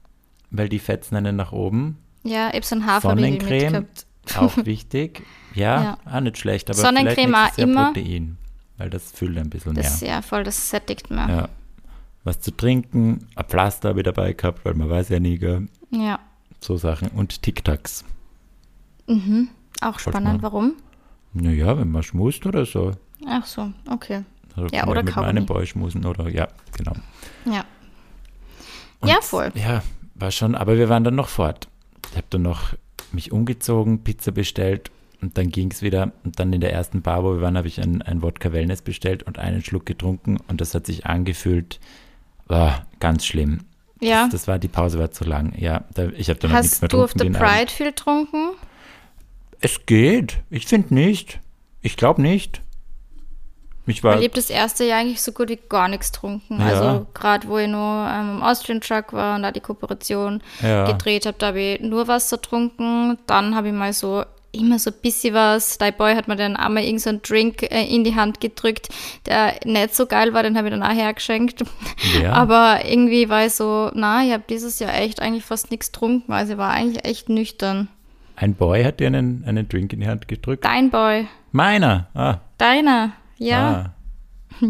weil die fetzen einen nach oben. Ja, ich habe so ein Haferriegel Sonnencreme, mitgehabt. auch wichtig. Ja, Ja. auch nicht schlecht, aber Sonnencreme vielleicht nächstes auch Jahr immer. Protein, weil das füllt ein bisschen Das, mehr. ja, voll, das sättigt mehr. Ja. Was zu trinken, ein Pflaster habe ich dabei gehabt, weil man weiß ja nie, gell? Ja. So Sachen. Und Tic-Tacs. Mhm. Auch Sollte spannend, man- warum? Naja, wenn man schmust oder so. Ach so, okay. Also Ja, kann oder man mit Kaugummi. meinem Boy schmusen oder, ja, genau. Ja. Und, Ja, voll. Ja, war schon, aber wir waren dann noch fort. Ich habe dann noch mich umgezogen, Pizza bestellt und dann ging es wieder. Und dann in der ersten Bar, wo wir waren, habe ich ein, ein Wodka Wellness bestellt und einen Schluck getrunken und das hat sich angefühlt, war ganz schlimm. Ja. Das, das war, die Pause war zu lang. Ja, da, ich habe dann auch nichts Hast mehr du auf getrunken. der den Abend. Pride viel getrunken? Es geht. Ich finde nicht. Ich glaube nicht. Mich war, Weil ich habe das erste Jahr eigentlich so gut wie gar nichts getrunken. Ja. Also gerade wo ich noch ähm, im Austrian Truck war und da die Kooperation ja, gedreht habe, da habe ich nur Wasser getrunken. Dann habe ich mal so immer so ein bisschen was. Dein Boy hat mir dann einmal irgend so einen Drink äh, in die Hand gedrückt, der nicht so geil war, den habe ich dann auch hergeschenkt. ja. Aber irgendwie war ich so, na, ich habe dieses Jahr echt eigentlich fast nichts getrunken. Also ich war eigentlich echt nüchtern. Ein Boy hat dir einen, einen Drink in die Hand gedrückt. Dein Boy, Meiner. Ah. deiner, ja. Ah,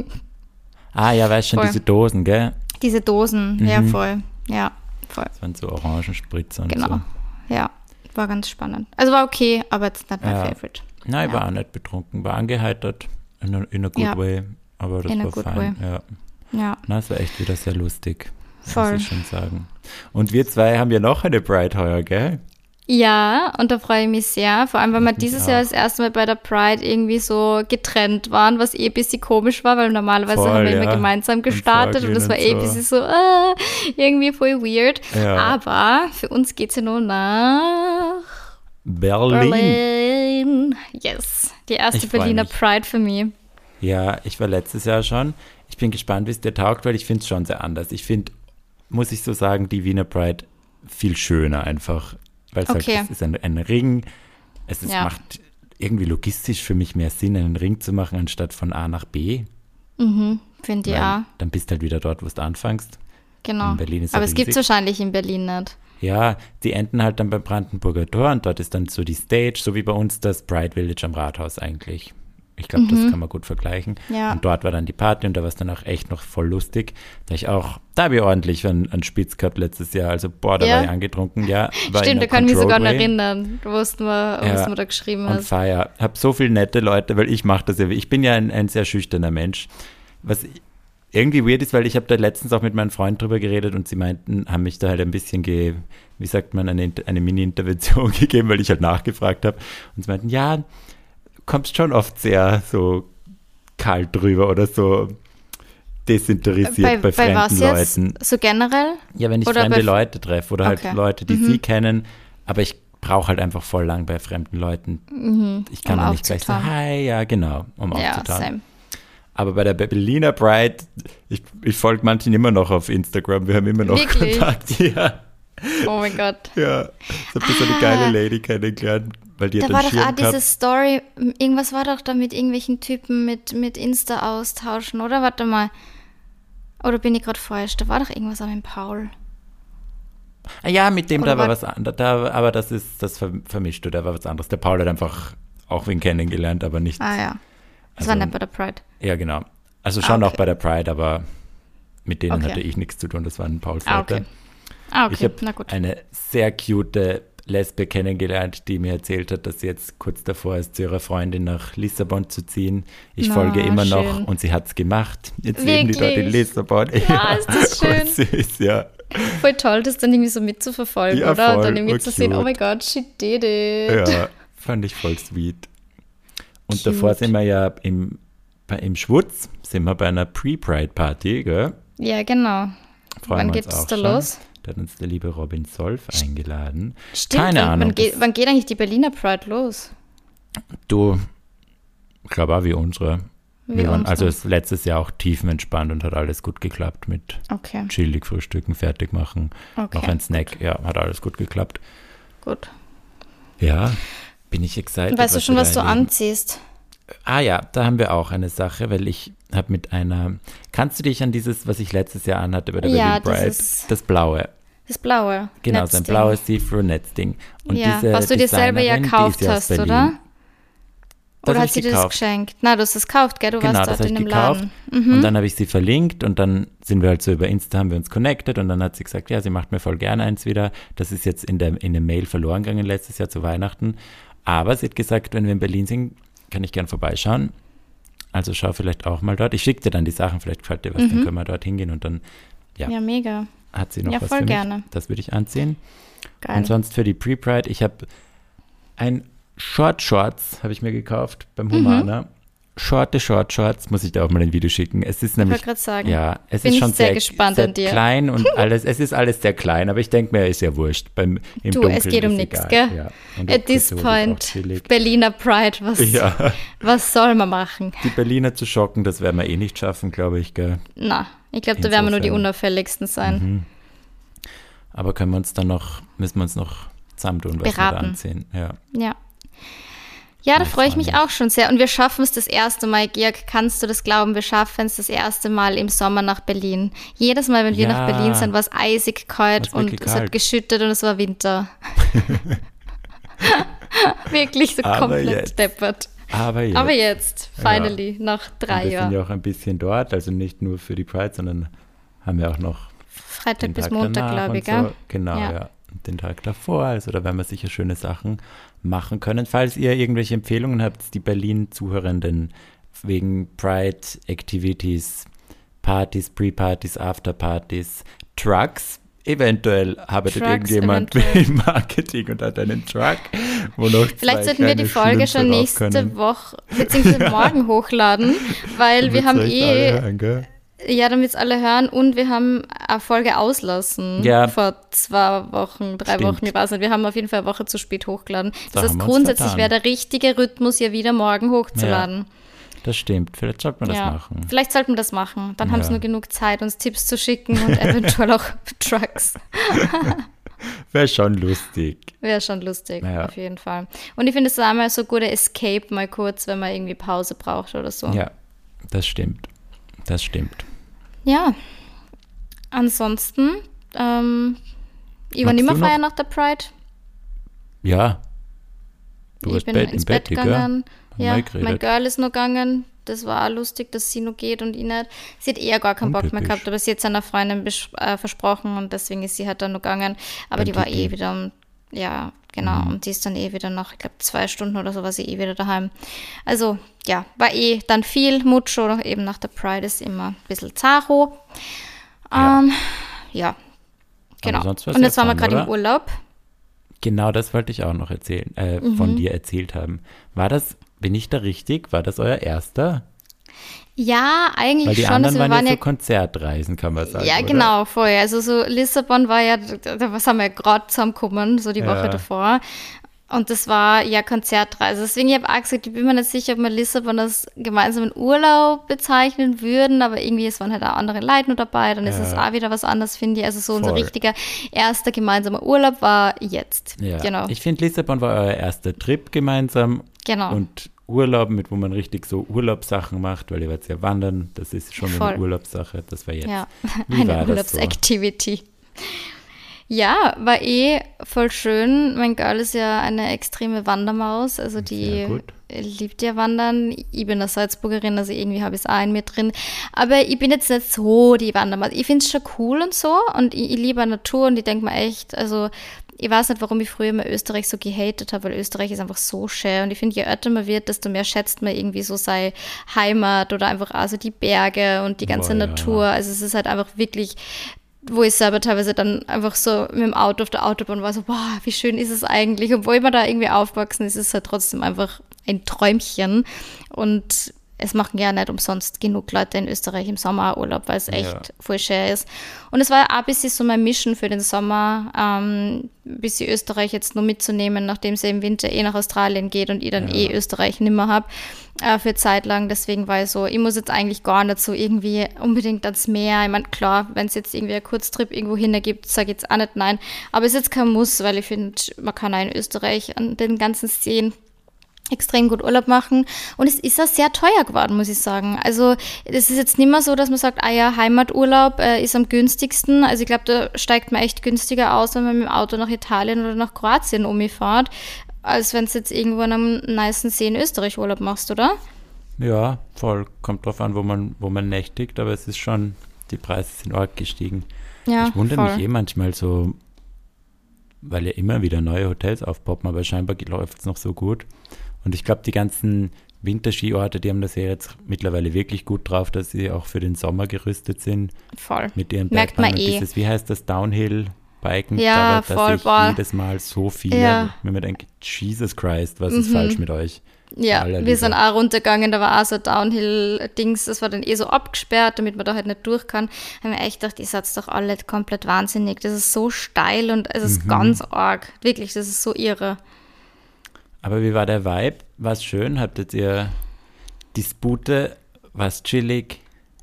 ah ja, weißt schon, Voll. diese Dosen, gell? Diese Dosen, ja Mhm. voll. Ja, voll. Das waren so Orangenspritzer und Genau. so. Ja, war ganz spannend. Also war okay, aber jetzt nicht mein Ja. Favorite. Nein, ich Ja. war auch nicht betrunken, war angeheitert. In a, in a good Ja. way. Aber das In a war good fein. Ja. Ja, Na, es war echt wieder sehr lustig. Voll. Muss ich schon sagen. Und wir zwei haben ja noch eine Pride heuer, gell? ja, und da freue ich mich sehr. Vor allem, weil wir Ich mich dieses auch. Jahr das erste Mal bei der Pride irgendwie so getrennt waren, was eh ein bisschen komisch war, weil normalerweise Voll, haben wir immer ja. gemeinsam Und gestartet und das war vorglühen eh und ein so. bisschen so, ah, irgendwie voll weird. Ja. Aber für uns geht es ja nur nach Berlin. Berlin. Yes, die erste Ich freu Berliner mich. Pride für mich. Ja, ich war letztes Jahr schon. Ich bin gespannt, wie es dir taugt, weil ich finde es schon sehr anders. Ich finde, muss ich so sagen, die Wiener Pride viel schöner einfach. Weil es Okay. halt, es ist ein, ein Ring. Es ist, Ja. macht irgendwie logistisch für mich mehr Sinn, einen Ring zu machen, anstatt von A nach B. Mhm, finde ich Weil auch. dann bist du halt wieder dort, wo du anfängst. Genau. in Berlin ist ja Aber es gibt es riesig. wahrscheinlich in Berlin nicht. Ja, die enden halt dann beim Brandenburger Tor und dort ist dann so die Stage, so wie bei uns das Pride Village am Rathaus eigentlich. Ich glaube, das kann man gut vergleichen. Mhm. Ja. Und dort war dann die Party und da war es dann auch echt noch voll lustig. Da ich auch, da habe ich ordentlich einen, einen Spitz gehabt letztes Jahr. Also, boah, da Ja. war ich angetrunken. Ja, war in Stimmt, da einer kann ich mich sogar noch Control Way erinnern, was du mir, was Ja. du mir da geschrieben Und hast. feier. Hab so viele nette Leute, weil ich mache das ja. Ich bin ja ein, ein sehr schüchterner Mensch. Was irgendwie weird ist, weil ich habe da letztens auch mit meinem Freund drüber geredet und sie meinten, haben mich da halt ein bisschen, ge, wie sagt man, eine, eine Mini-Intervention gegeben, weil ich halt nachgefragt habe. Und sie meinten, ja, kommst schon oft sehr so kalt drüber oder so desinteressiert bei, fremden was jetzt? Leuten. So generell? Ja, wenn ich Oder fremde bei- Leute treffe oder Okay. halt Leute, die Mhm. sie kennen, aber ich brauche halt einfach voll lang bei fremden Leuten. Mhm. Ich kann Um ja nicht gleich sagen, aufzutauen. hi, ja, genau, um Ja, aufzutauen. same. Aber bei der Berliner Pride, ich, ich folge manchen immer noch auf Instagram, wir haben immer noch Wirklich? Kontakt. Ja, Oh mein Gott. ja. Ich habe da so eine Ah. geile Lady kennengelernt, weil die Da hat war einen doch auch Schirm diese gehabt. Story, irgendwas war doch da mit irgendwelchen Typen mit, mit Insta austauschen, oder? Warte mal. Oder bin ich gerade falsch? Da war doch irgendwas auch mit Paul. Ah, ja, mit dem Oder da war war- was anderes, da, aber das ist, das ver- vermischt du, da war was anderes. Der Paul hat einfach auch wen kennengelernt, aber nicht, Ah ja. Das Also- war nicht bei der Pride. ja genau. Also schon Ah, auch okay. bei der Pride, aber mit denen Okay. hatte ich nichts zu tun, das waren Pauls Ah, Leute. okay. Ah, okay. Ich habe Na gut. eine sehr cute Lesbe kennengelernt, die mir erzählt hat, dass sie jetzt kurz davor ist, zu ihrer Freundin nach Lissabon zu ziehen. Ich Na, folge immer noch schön. und sie hat es gemacht. Jetzt leben die dort in Wirklich? Lissabon. Ja, ist das schön. Voll süß, ja. Voll toll, das dann irgendwie so mitzuverfolgen, Ja, oder? Und voll, dann irgendwie voll zu sehen, cute. oh my God, she did it. Ja, fand ich voll sweet. Und Cute. davor sind wir ja im, bei, im Schwutz, sind wir bei einer Pre-Pride-Party, gell? Ja, genau. Freuen Wann wir geht uns es auch da schon. los? Da hat uns der liebe Robin Solf eingeladen. Stimmt, Keine wann, Ahnung. Wann geht, das- wann geht eigentlich die Berliner Pride los? Du, ich glaube auch wie unsere. Wie Wir waren, unsere. also es ist letztes Jahr auch tiefenentspannt und hat alles gut geklappt mit Okay, chillig frühstücken, fertig machen, okay. noch ein Snack. Ja, hat alles gut geklappt. Gut. Ja, bin ich excited. Weißt du schon, wir was da du erleben. anziehst? Ah ja, da haben wir auch eine Sache, weil ich habe mit einer, kannst du dich an dieses, was ich letztes Jahr anhatte bei der Ja, Berlin Pride, dieses- das Blaue. Das blaue. Genau, so ein blaues See-Through-Netzding. Und ja, diese was du dir selber ja gekauft hast, oder? Das oder hat sie dir das geschenkt? Nein, du hast das gekauft, gell? Du genau, warst dort in dem gekauft. Laden. Mhm. Und dann habe ich sie verlinkt und dann sind wir halt so über Insta, haben wir uns connected und dann hat sie gesagt, ja, sie macht mir voll gerne eins wieder. Das ist jetzt in der, in der Mail verloren gegangen letztes Jahr zu Weihnachten. Aber sie hat gesagt, wenn wir in Berlin sind, kann ich gern vorbeischauen. Also schau vielleicht auch mal dort. Ich schicke dir dann die Sachen, vielleicht gefällt dir was, mhm. dann können wir dort hingehen und dann, ja. Ja, mega. Hat sie noch ja, was voll für mich? Gerne. Das würde ich anziehen. Geil. Und sonst für die Pre-Pride, ich habe ein Short Shorts, habe ich mir gekauft beim Humana. Mhm. Shorte Short Shorts, muss ich dir auch mal ein Video schicken. Es ist nämlich, ich wollte gerade sagen, ja, es bin ist schon ich sehr, sehr, gespannt sehr an dir. klein und alles, es ist alles sehr klein, aber ich denke mir, ist ja wurscht. Beim, im du, Dunkeln es geht um nichts, gell? Ja. At this point, Berliner Pride, was, ja. was soll man machen? Die Berliner zu schocken, das werden wir eh nicht schaffen, glaube ich, gell? Na, ich glaube, da werden wir nur die unauffälligsten sein. Mhm. Aber können wir uns dann noch, müssen wir uns noch zusammentun, was Beraten. wir da anziehen. Ja. Ja. Ja, da freue ich mich auch schon sehr. Und wir schaffen es das erste Mal, Georg, kannst du das glauben? Wir schaffen es das erste Mal im Sommer nach Berlin. Jedes Mal, wenn wir ja, nach Berlin sind, war es eisig kalt und es kalt. hat geschüttet und es war Winter. Wirklich so Aber komplett jetzt. deppert. Aber jetzt. Aber jetzt, finally, ja. nach drei und wir Jahren. Wir sind ja auch ein bisschen dort, also nicht nur für die Pride, sondern haben wir auch noch Freitag bis Montag, glaube ich, so. gell? Genau, ja. ja. Und den Tag davor, also da werden wir sicher schöne Sachen machen können. Falls ihr irgendwelche Empfehlungen habt, die Berlin-Zuhörenden wegen Pride-Activities, Partys, Pre-Partys, After-Partys, Trucks, eventuell arbeitet Trucks irgendjemand eventuell. im Marketing und hat einen Truck, wo noch Vielleicht zwei sollten wir die Folge schon nächste können. Woche bzw. morgen hochladen, weil wir haben eh... Hören, gell? Ja, damit es alle hören und wir haben eine Folge auslassen ja. vor zwei Wochen, drei Stimmt. Wochen, ich weiß nicht. Wir haben auf jeden Fall eine Woche zu spät hochgeladen. Da Das heißt, grundsätzlich wäre der richtige Rhythmus ja wieder morgen hochzuladen. Ja, das stimmt. Vielleicht sollte man ja. das machen. Vielleicht sollten wir das machen. Dann ja. haben sie nur genug Zeit, uns Tipps zu schicken und eventuell auch Trucks. Wäre schon lustig. Wäre schon lustig, ja. auf jeden Fall. Und ich finde, es ist einmal so ein guter Escape mal kurz, wenn man irgendwie Pause braucht oder so. Ja, das stimmt. Das stimmt. Ja, ansonsten, ähm, ich war nicht mehr feiern nach der Pride. Ja. Du ich hast bin Bett, ins im Bett Bett gegangen. Ja, mein mein Girl ist noch gegangen. Das war auch lustig, dass sie noch geht und ich nicht. Sie hat eher gar keinen Bock mehr gehabt, aber sie hat es einer Freundin äh, versprochen und deswegen ist sie halt dann noch gegangen. Aber Beim die war Pipi. eh wieder um, ja, genau, Mhm. und die ist dann eh wieder nach, ich glaube, zwei Stunden oder so war sie eh wieder daheim. Also, ja, war eh dann viel Mucho, eben nach der Pride ist immer ein bisschen Zacho. Ja. Ähm, ja, genau. sonst war's Und jetzt ja waren wir fun, gerade oder? im Urlaub. Genau, das wollte ich auch noch erzählen, äh, Mhm. von dir erzählt haben. War das, bin ich da richtig, war das euer erster? Ja, eigentlich Weil die schon. anderen Also wir waren, waren ja ja so Konzertreisen, kann man sagen, Ja, oder? genau, vorher. Also so Lissabon war ja, da was haben wir ja gerade zusammengekommen, so die Ja. Woche davor. Und das war ja Konzertreise. Deswegen habe ich auch gesagt, ich bin mir nicht sicher, ob wir Lissabon als gemeinsamen Urlaub bezeichnen würden, aber irgendwie, es waren halt auch andere Leute noch dabei, dann ist Ja. es auch wieder was anderes, finde ich. Also so unser Voll. richtiger erster gemeinsamer Urlaub war jetzt. Ja. Genau. Ich finde, Lissabon war euer erster Trip gemeinsam. Genau. Und Urlaub, mit wo man richtig so Urlaubssachen macht, weil ihr wart ja wandern, das ist schon Voll. eine Urlaubssache, das war jetzt. Ja, Wie eine war das so? Urlaubsactivity. Ja, war eh voll schön. Mein Girl ist ja eine extreme Wandermaus, also die Sehr gut. liebt ja Wandern. Ich bin eine Salzburgerin, also irgendwie habe ich es auch in mir drin. Aber ich bin jetzt nicht so die Wandermaus. Ich finde es schon cool und so und ich, ich liebe Natur und ich denke mir echt, also ich weiß nicht, warum ich früher mal Österreich so gehatet habe, weil Österreich ist einfach so schön und ich finde, je älter man wird, desto mehr schätzt man irgendwie so seine Heimat oder einfach also die Berge und die ganze Boah, ja. Natur. Also es ist halt einfach wirklich, wo ich selber teilweise dann einfach so mit dem Auto auf der Autobahn war, so, boah, wie schön ist es eigentlich. Obwohl man da irgendwie aufgewachsen ist, ist es halt trotzdem einfach ein Träumchen. Und es machen ja nicht umsonst genug Leute in Österreich im Sommer Urlaub, weil es echt Ja. voll schön ist. Und es war auch ein bisschen so mein Mission für den Sommer, ähm, ein bisschen Österreich jetzt nur mitzunehmen, nachdem es ja im Winter eh nach Australien geht und ich dann Ja. eh Österreich nimmer habe äh, für Zeit lang. Deswegen war ich so, ich muss jetzt eigentlich gar nicht so irgendwie unbedingt ans Meer. Ich meine, klar, wenn es jetzt irgendwie einen Kurztrip irgendwo hin ergibt, sage ich jetzt auch nicht nein. Aber es ist jetzt kein Muss, weil ich finde, man kann auch in Österreich an den ganzen Seen extrem gut Urlaub machen. Und es ist auch sehr teuer geworden, muss ich sagen. Also es ist jetzt nicht mehr so, dass man sagt, ah ja, Heimaturlaub äh, ist am günstigsten. Also ich glaube, da steigt man echt günstiger aus, wenn man mit dem Auto nach Italien oder nach Kroatien umfährt, als wenn du jetzt irgendwo an einem nicen See in Österreich Urlaub machst, oder? Ja, voll. Kommt drauf an, wo man, wo man nächtigt, aber es ist schon, die Preise sind arg gestiegen. Ja, ich wundere voll. mich eh manchmal so, weil ja immer wieder neue Hotels aufpoppen, aber scheinbar läuft es noch so gut. Und ich glaube, die ganzen Winterskiorte, die haben das ja jetzt mittlerweile wirklich gut drauf, dass sie auch für den Sommer gerüstet sind. Voll. Mit ihren Merkt man Bergbahnen. eh. Dieses, wie heißt das, Downhill-Biken? Ja, da, voll, dass ich boah. jedes Mal so viele, Ja. wenn man denkt, Jesus Christ, was ist falsch mit euch? Ja, Allerliebe. wir sind auch runtergegangen, da war auch so ein Downhill-Dings, das war dann eh so abgesperrt, damit man da halt nicht durch kann. Da haben wir echt gedacht, ihr seid doch alle komplett wahnsinnig. Das ist so steil und es ist Mhm. ganz arg. Wirklich, das ist so irre. Aber wie war der Vibe? War es schön? Hattet ihr Dispute? War es chillig?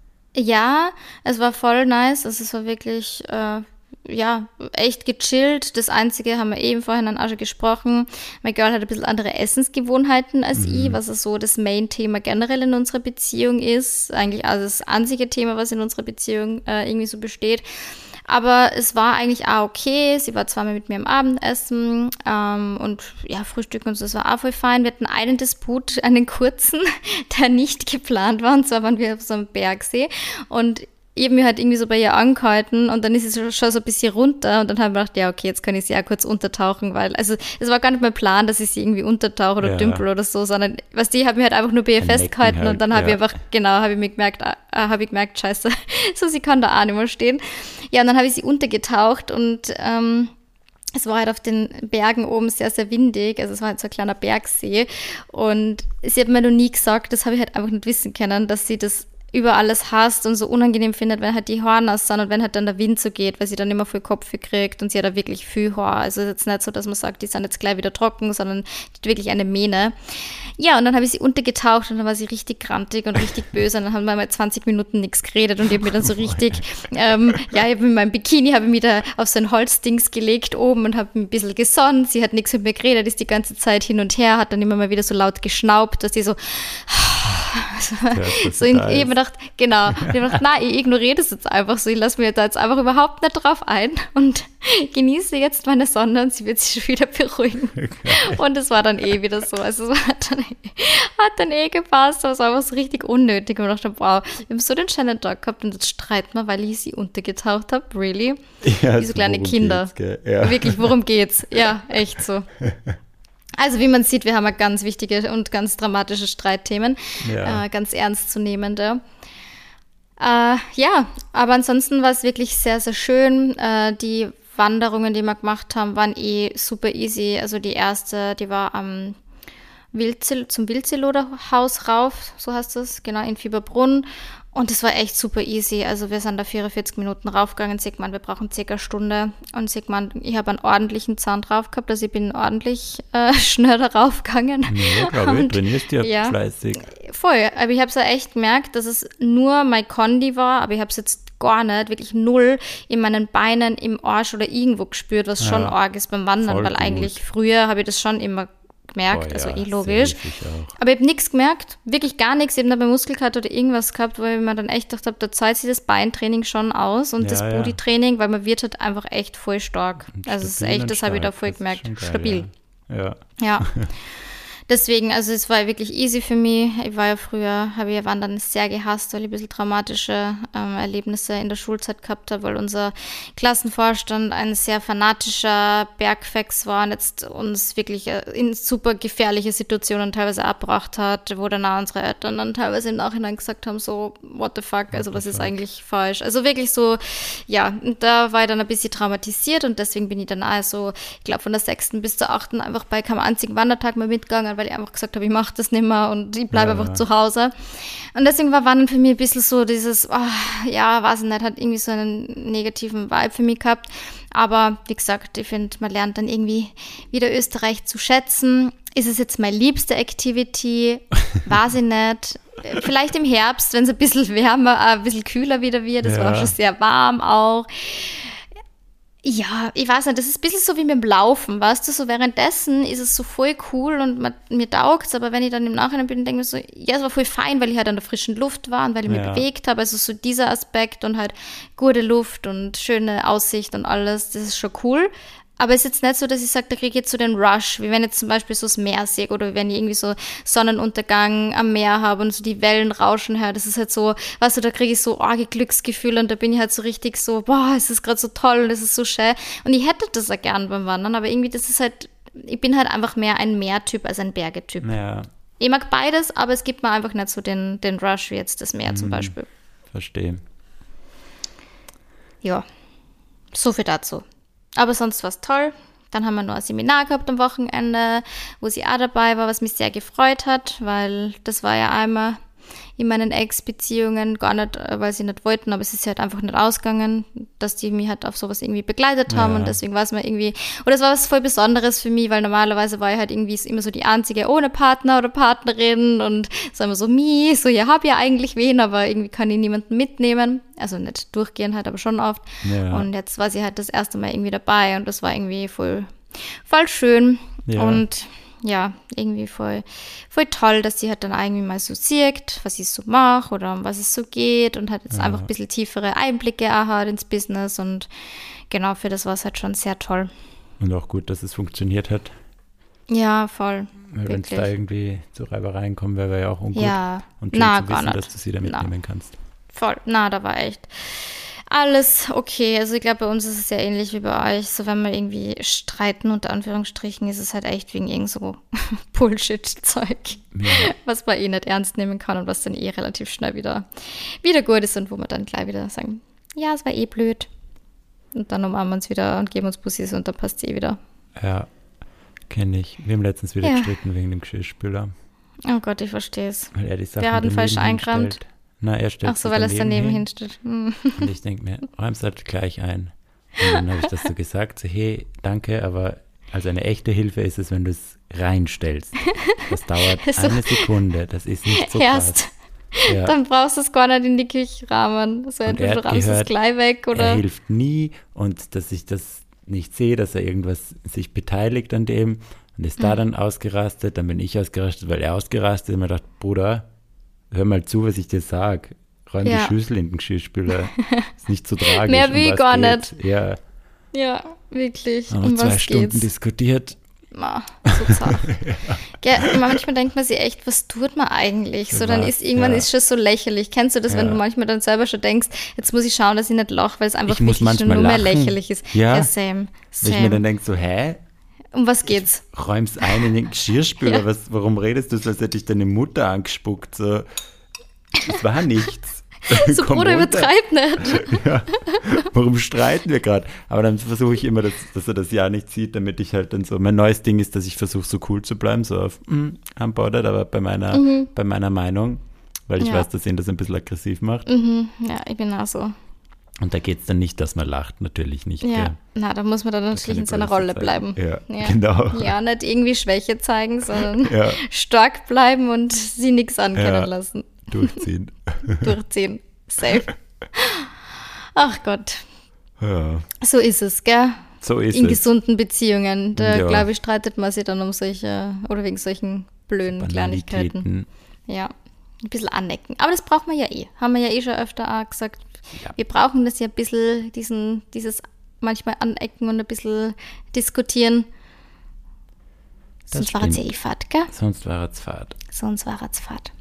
Ja, es war voll nice. Also es war wirklich, äh, ja, echt gechillt. Das Einzige, haben wir eben vorhin an Asche gesprochen, mein Girl hat ein bisschen andere Essensgewohnheiten als Mhm. ich, was so das Main-Thema generell in unserer Beziehung ist. Eigentlich also das einzige Thema, was in unserer Beziehung äh, irgendwie so besteht. Aber es war eigentlich auch okay. Sie war zweimal mit mir am Abendessen ähm, und ja, Frühstück und so, das war auch voll fein. Wir hatten einen Disput, einen kurzen, der nicht geplant war. Und zwar waren wir auf so einem Bergsee und ich habe mir halt irgendwie so bei ihr angehalten und dann ist sie so- schon so ein bisschen runter und dann haben wir gedacht, ja, okay, jetzt kann ich sie auch kurz untertauchen, weil, also es war gar nicht mein Plan, dass ich sie irgendwie untertauche oder Ja. dümpel oder so, sondern, was die, ich habe mich halt einfach nur bei ihr Ein festgehalten Necken und dann halt, habe ich ja. einfach, genau, habe ich mir gemerkt, ah, ah, habe ich gemerkt, scheiße, so, sie kann da auch nicht mehr stehen. Ja, und dann habe ich sie untergetaucht und, ähm, es war halt auf den Bergen oben sehr, sehr windig, also es war halt so ein kleiner Bergsee und sie hat mir noch nie gesagt, das habe ich halt einfach nicht wissen können, dass sie das über alles hasst und so unangenehm findet, wenn halt die Haare nass sind und wenn halt dann der Wind so geht, weil sie dann immer viel Kopf kriegt und sie hat da wirklich viel Haar. Also es ist jetzt nicht so, dass man sagt, die sind jetzt gleich wieder trocken, sondern die hat wirklich eine Mähne. Ja, und dann habe ich sie untergetaucht und dann war sie richtig grantig und richtig böse und dann haben wir mal zwanzig Minuten nichts geredet und ich habe mir dann so richtig, ähm, ja, ich habe mit meinem Bikini, habe ich mich da auf so ein Holzdings gelegt oben und habe ein bisschen gesonnt. Sie hat nichts mit mir geredet, ist die ganze Zeit hin und her, hat dann immer mal wieder so laut geschnaubt, dass sie so das so in, total ich habe ist. mir gedacht, genau. Ich habe gedacht, nein, ich ignoriere das jetzt einfach so. Ich lasse mir da jetzt einfach überhaupt nicht drauf ein und genieße jetzt meine Sonne und sie wird sich schon wieder beruhigen. Und es war dann eh wieder so. Also es hat dann, hat dann eh gepasst, aber es war einfach so richtig unnötig. Und ich dachte, wow, wir haben so den schönen Tag gehabt und jetzt streiten wir, weil ich sie untergetaucht habe. Really? Ja, Wie so kleine worum Kinder. geht's, gell? Ja. Wirklich, worum geht's? Ja, echt so. Also wie man sieht, wir haben ja ganz wichtige und ganz dramatische Streitthemen, Ja. äh, ganz ernstzunehmende. Äh, ja, aber ansonsten war es wirklich sehr, sehr schön. Äh, die Wanderungen, die wir gemacht haben, waren eh super easy. Also die erste, die war am Wildsel, zum Wildseeloder Haus rauf, so heißt das, genau, in Fieberbrunn. Und das war echt super easy. Also wir sind da vierundvierzig Minuten raufgegangen. Sigmund, wir brauchen circa eine Stunde. Und Sigmund, ich habe einen ordentlichen Zahn drauf gehabt. Also ich bin ordentlich äh, schnell da raufgegangen. Nee, glaube ich, Und- trainierst ja, ja. fleißig. Voll, aber ich habe es ja echt gemerkt, dass es nur mein Kondi war, aber ich habe es jetzt gar nicht, wirklich null in meinen Beinen, im Arsch oder irgendwo gespürt, was schon Ja, arg ist beim Wandern, voll weil gut. eigentlich früher habe ich das schon immer gemerkt, Oh also ja, eh logisch. safe, ich auch. Aber ich habe nichts gemerkt, wirklich gar nichts, eben nicht mehr Muskelkater oder irgendwas gehabt, weil ich mir dann echt gedacht habe, da zahlt sich das Beintraining schon aus und Ja, das ja. Bodytraining, weil man wird halt einfach echt voll stark. Und Also es ist stabil echt, und das habe ich da stark, voll das ist gemerkt, schon geil, stabil. Ja. ja. Ja. Deswegen, also es war wirklich easy für mich. Ich war ja früher, habe ich ja Wandern sehr gehasst, weil ich ein bisschen traumatische ähm, Erlebnisse in der Schulzeit gehabt habe, weil unser Klassenvorstand ein sehr fanatischer Bergfex war und jetzt uns wirklich äh, in super gefährliche Situationen teilweise abgebracht hat, wo dann auch unsere Eltern dann teilweise im Nachhinein gesagt haben, so, what the fuck, also the was ist fuck? eigentlich falsch? Also wirklich so, ja, und da war ich dann ein bisschen traumatisiert und deswegen bin ich dann auch so, ich glaube von der sechsten bis zur achten einfach bei keinem einzigen Wandertag mehr mitgegangen, weil ich einfach gesagt habe, ich mache das nicht mehr und ich bleibe Ja, einfach ja. zu Hause. Und deswegen war Wandern für mich ein bisschen so dieses, oh, ja, weiß ich nicht, hat irgendwie so einen negativen Vibe für mich gehabt. Aber wie gesagt, ich finde, man lernt dann irgendwie wieder Österreich zu schätzen. Ist es jetzt meine liebste Activity? Weiß ich nicht. Vielleicht im Herbst, wenn es ein bisschen wärmer, äh, ein bisschen kühler wieder wird. Es war Ja. auch schon sehr warm auch. Ja, ich weiß nicht, das ist ein bisschen so wie mit dem Laufen, weißt du, so währenddessen ist es so voll cool und man, mir taugt es, aber wenn ich dann im Nachhinein bin, denke ich so, ja, es war voll fein, weil ich halt an der frischen Luft war und weil ich Ja. mich bewegt habe, also so dieser Aspekt und halt gute Luft und schöne Aussicht und alles, das ist schon cool. Aber es ist jetzt nicht so, dass ich sage, da kriege ich jetzt so den Rush, wie wenn ich zum Beispiel so das Meer sehe oder wenn ich irgendwie so Sonnenuntergang am Meer habe und so die Wellen rauschen her. Das ist halt so, weißt du, da kriege ich so arge Glücksgefühle und da bin ich halt so richtig so, boah, es ist gerade so toll und es ist so schön. Und ich hätte das auch gern beim Wandern, aber irgendwie, das ist halt, ich bin halt einfach mehr ein Meertyp als ein Bergetyp. Ja, Ich mag beides, aber es gibt mir einfach nicht so den, den Rush wie jetzt das Meer zum Beispiel. verstehe. Ja, so viel dazu. Aber sonst war es toll. Dann haben wir noch ein Seminar gehabt am Wochenende, wo sie auch dabei war, was mich sehr gefreut hat, weil das war ja einmal in meinen Ex-Beziehungen gar nicht, äh, weil sie nicht wollten, aber es ist halt einfach nicht ausgegangen, dass die mich halt auf sowas irgendwie begleitet haben Ja. und deswegen war es mir irgendwie, oder es war was voll Besonderes für mich, weil normalerweise war ich halt irgendwie immer so die Einzige ohne Partner oder Partnerin und es war immer so, mi, so, ja, hab ja eigentlich wen, aber irgendwie kann ich niemanden mitnehmen, also nicht durchgehend halt, aber schon oft Ja. und jetzt war sie halt das erste Mal irgendwie dabei und das war irgendwie voll, voll schön Ja. und ja, irgendwie voll, voll toll, dass sie halt dann irgendwie mal so sieht, was ich so mache oder um was es so geht und hat jetzt Ja. einfach ein bisschen tiefere Einblicke auch hat ins Business und genau, für das war es halt schon sehr toll. Und auch gut, dass es funktioniert hat. Ja, voll. Weil wenn es Wirklich. da irgendwie zu Reibereien kommen, wäre ja auch ungut. Ja, Und schön na, zu gar wissen, nicht. dass du sie da mitnehmen kannst. Voll. Na, da war echt alles okay. Also ich glaube, bei uns ist es ja ähnlich wie bei euch. So, wenn wir irgendwie streiten, unter Anführungsstrichen, ist es halt echt wegen irgend so Bullshit-Zeug, Ja. was man eh nicht ernst nehmen kann und was dann eh relativ schnell wieder, wieder gut ist und wo wir dann gleich wieder sagen, ja, es war eh blöd. Und dann umarmen wir uns wieder und geben uns Bussis und dann passt es eh wieder. Ja, kenne ich. Wir haben letztens wieder Ja. gestritten wegen dem Geschirrspüler. Oh Gott, ich verstehe es. Weil er die Sachen Der hat ihn daneben falsch eingerammt. hinstellt. Na, er stellt Ach so, sie weil es daneben hin. hinsteht. Hm. Und ich denke mir, räum's halt gleich ein. Und dann habe ich das so gesagt, so, hey, danke, aber also eine echte Hilfe ist es, wenn du es reinstellst. Das dauert So. eine Sekunde, das ist nicht so Erst. krass. Ja. Dann brauchst du es gar nicht in die Küche rahmen. So Und entweder er du hat rammst es gehört, gleich weg Er oder. hilft nie und dass ich das nicht sehe, dass er irgendwas sich beteiligt an dem und ist Mhm. da dann ausgerastet, dann bin ich ausgerastet, weil er ausgerastet ist und mir gedacht, Bruder, hör mal zu, was ich dir sag. Räum Ja. die Schüssel in den Geschirrspüler. Ist nicht so tragisch. Mehr Um will ich was gar geht's? nicht. Ja, Ja, wirklich. haben wir Um zwei was Stunden geht's? diskutiert. Ma, so zart. Ja, manchmal denkt man sich echt, was tut man eigentlich? So, Für dann was? ist irgendwann Ja. ist schon so lächerlich. Kennst du das, wenn Ja. du manchmal dann selber schon denkst, jetzt muss ich schauen, dass ich nicht lache, weil es einfach Ich muss wirklich schon manchmal nur mehr lachen. lächerlich ist. Ja. same. Weil ich mir Same. dann denke so, hä? Um was geht's? Räum's ein in den Geschirrspüler. Ja. Was, warum redest du so, als hätte ich deine Mutter angespuckt? So, das war nichts. So, Komm Bruder, runter. übertreib nicht. Ja. Warum streiten wir gerade? Aber dann versuche ich immer, dass, dass er das ja nicht sieht, damit ich halt dann so, mein neues Ding ist, dass ich versuche, so cool zu bleiben, so auf, mm, I'm bothered, aber bei meiner, bei meiner Meinung, weil ich Ja. weiß, dass ihn das ein bisschen aggressiv macht. Mhm. Ja, ich bin auch so. Und da geht es dann nicht, dass man lacht, natürlich nicht. Ja, gell? na, da muss man dann natürlich keine in seiner Größe Rolle zeigen. bleiben. Ja, genau. Ja, nicht irgendwie Schwäche zeigen, sondern Ja. stark bleiben und sie nichts ankennen Ja. lassen. Durchziehen. Durchziehen. Safe. Ach Gott. Ja, So ist es, gell? so ist In es. gesunden Beziehungen. Da, Ja. glaube ich, streitet man sich dann um solche, oder wegen solchen blöden Kleinigkeiten. Banalitäten. Ja, ein bisschen anecken. Aber das braucht man ja eh. Haben wir ja eh schon öfter auch gesagt. Ja. Wir brauchen das ja ein bisschen, diesen, dieses manchmal anecken und ein bisschen diskutieren. Das Sonst war es ja stimmt. eh Fahrt, gell? Sonst war es Fahrt. Sonst war es Fahrt.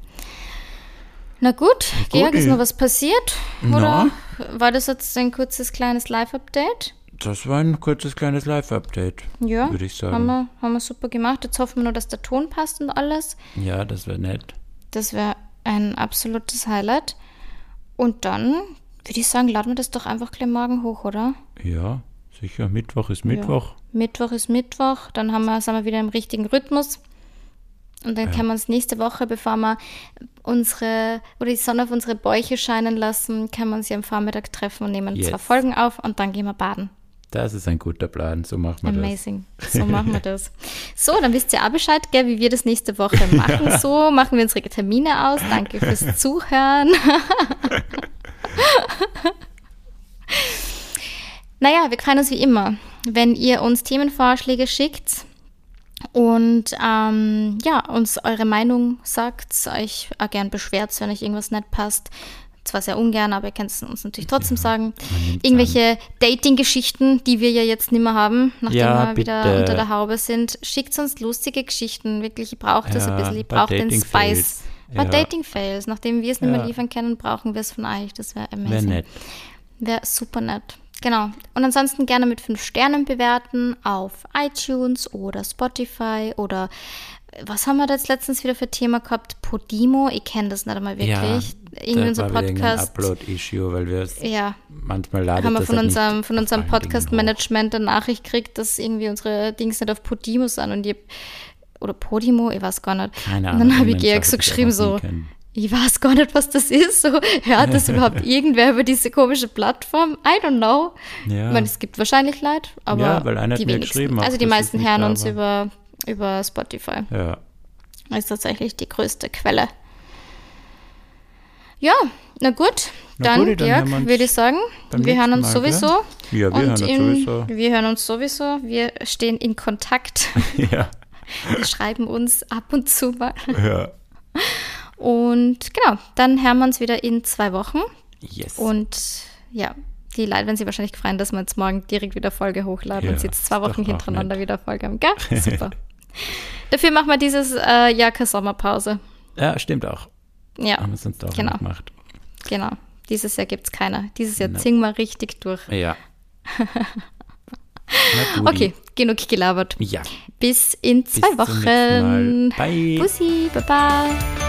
Na gut, Georg, ist eh. noch was passiert? Na? Oder war das jetzt ein kurzes kleines Live-Update? Das war ein kurzes kleines Live-Update, Ja, würde ich sagen. haben wir, haben wir super gemacht. Jetzt hoffen wir nur, dass der Ton passt und alles. Ja, das wäre nett. Das wäre ein absolutes Highlight. Und dann würde ich sagen, laden wir das doch einfach gleich morgen hoch, oder? Ja, sicher. Mittwoch ist Mittwoch. Ja. Mittwoch ist Mittwoch, dann haben wir, sind wir wieder im richtigen Rhythmus. Und dann Ja. können wir uns nächste Woche, bevor wir unsere, oder die Sonne auf unsere Bäuche scheinen lassen, können wir uns hier am Vormittag treffen und nehmen Yes. zwei Folgen auf und dann gehen wir baden. Das ist ein guter Plan. So machen wir Amazing. So machen wir das. So, dann wisst ihr auch Bescheid, gell, wie wir das nächste Woche machen. So machen wir unsere Termine aus. Danke fürs Zuhören. Naja, wir freuen uns wie immer, wenn ihr uns Themenvorschläge schickt und ähm, ja, uns eure Meinung sagt, euch auch gern beschwert, wenn euch irgendwas nicht passt. Zwar sehr ungern, aber ihr könnt es uns natürlich trotzdem ja, sagen. Irgendwelche Dating-Geschichten, die wir ja jetzt nicht mehr haben, nachdem ja, wir bitte. wieder unter der Haube sind. Schickt uns lustige Geschichten, wirklich, ihr braucht das ja, ein bisschen, ihr braucht den Spice. Bei ja. Dating-Fails, nachdem wir es nicht ja. mehr liefern können, brauchen wir es von euch. Das wäre amazing. Wäre nett. Wäre super nett. Genau. Und ansonsten gerne mit fünf Sternen bewerten auf iTunes oder Spotify oder was haben wir da jetzt letztens wieder für Thema gehabt? Podimo, ich kenne das nicht einmal wirklich. Ja, irgendwie unser war Podcast. Ein Upload-Issue, weil wir es ja. manchmal laden. Haben wir von unserem, von unserem Podcast-Management eine Nachricht gekriegt, dass irgendwie unsere Dings nicht auf Podimo sind und ich, oder Podimo, ich weiß gar nicht. Keine Ahnung. Und dann habe ich Georg so geschrieben, so, ich weiß gar nicht, was das ist. So, hört das überhaupt irgendwer über diese komische Plattform? I don't know. Ja. Ich meine, es gibt wahrscheinlich Leute, aber ja, weil einer die hat mir wenigsten. geschrieben, Also die meisten hören da, uns über, über Spotify. Ja. Das ist tatsächlich die größte Quelle. Ja, na gut. Na dann, gut, dann Georg, würde ich sagen, wir hören uns Mal, sowieso. Ja, wir und hören uns in, sowieso. Wir hören uns sowieso. Wir stehen in Kontakt. Ja. Wir schreiben uns ab und zu mal. Ja. Und genau, dann hören wir uns wieder in zwei Wochen. Yes. Und ja, die Leute werden sich wahrscheinlich freuen, dass wir jetzt morgen direkt wieder Folge hochladen ja, und sie jetzt zwei Wochen hintereinander wieder Folge haben. Gell? Super. Dafür machen wir dieses äh, Jahr keine Sommerpause. Ja, stimmt auch. Ja, haben wir sonst auch genau. gemacht. Genau. Dieses Jahr gibt es keiner. Dieses Jahr no. ziehen wir richtig durch. Ja. Okay, genug gelabert. Ja. Bis in zwei Bis Wochen. Zum nächsten Mal. Bye. Bussi, baba.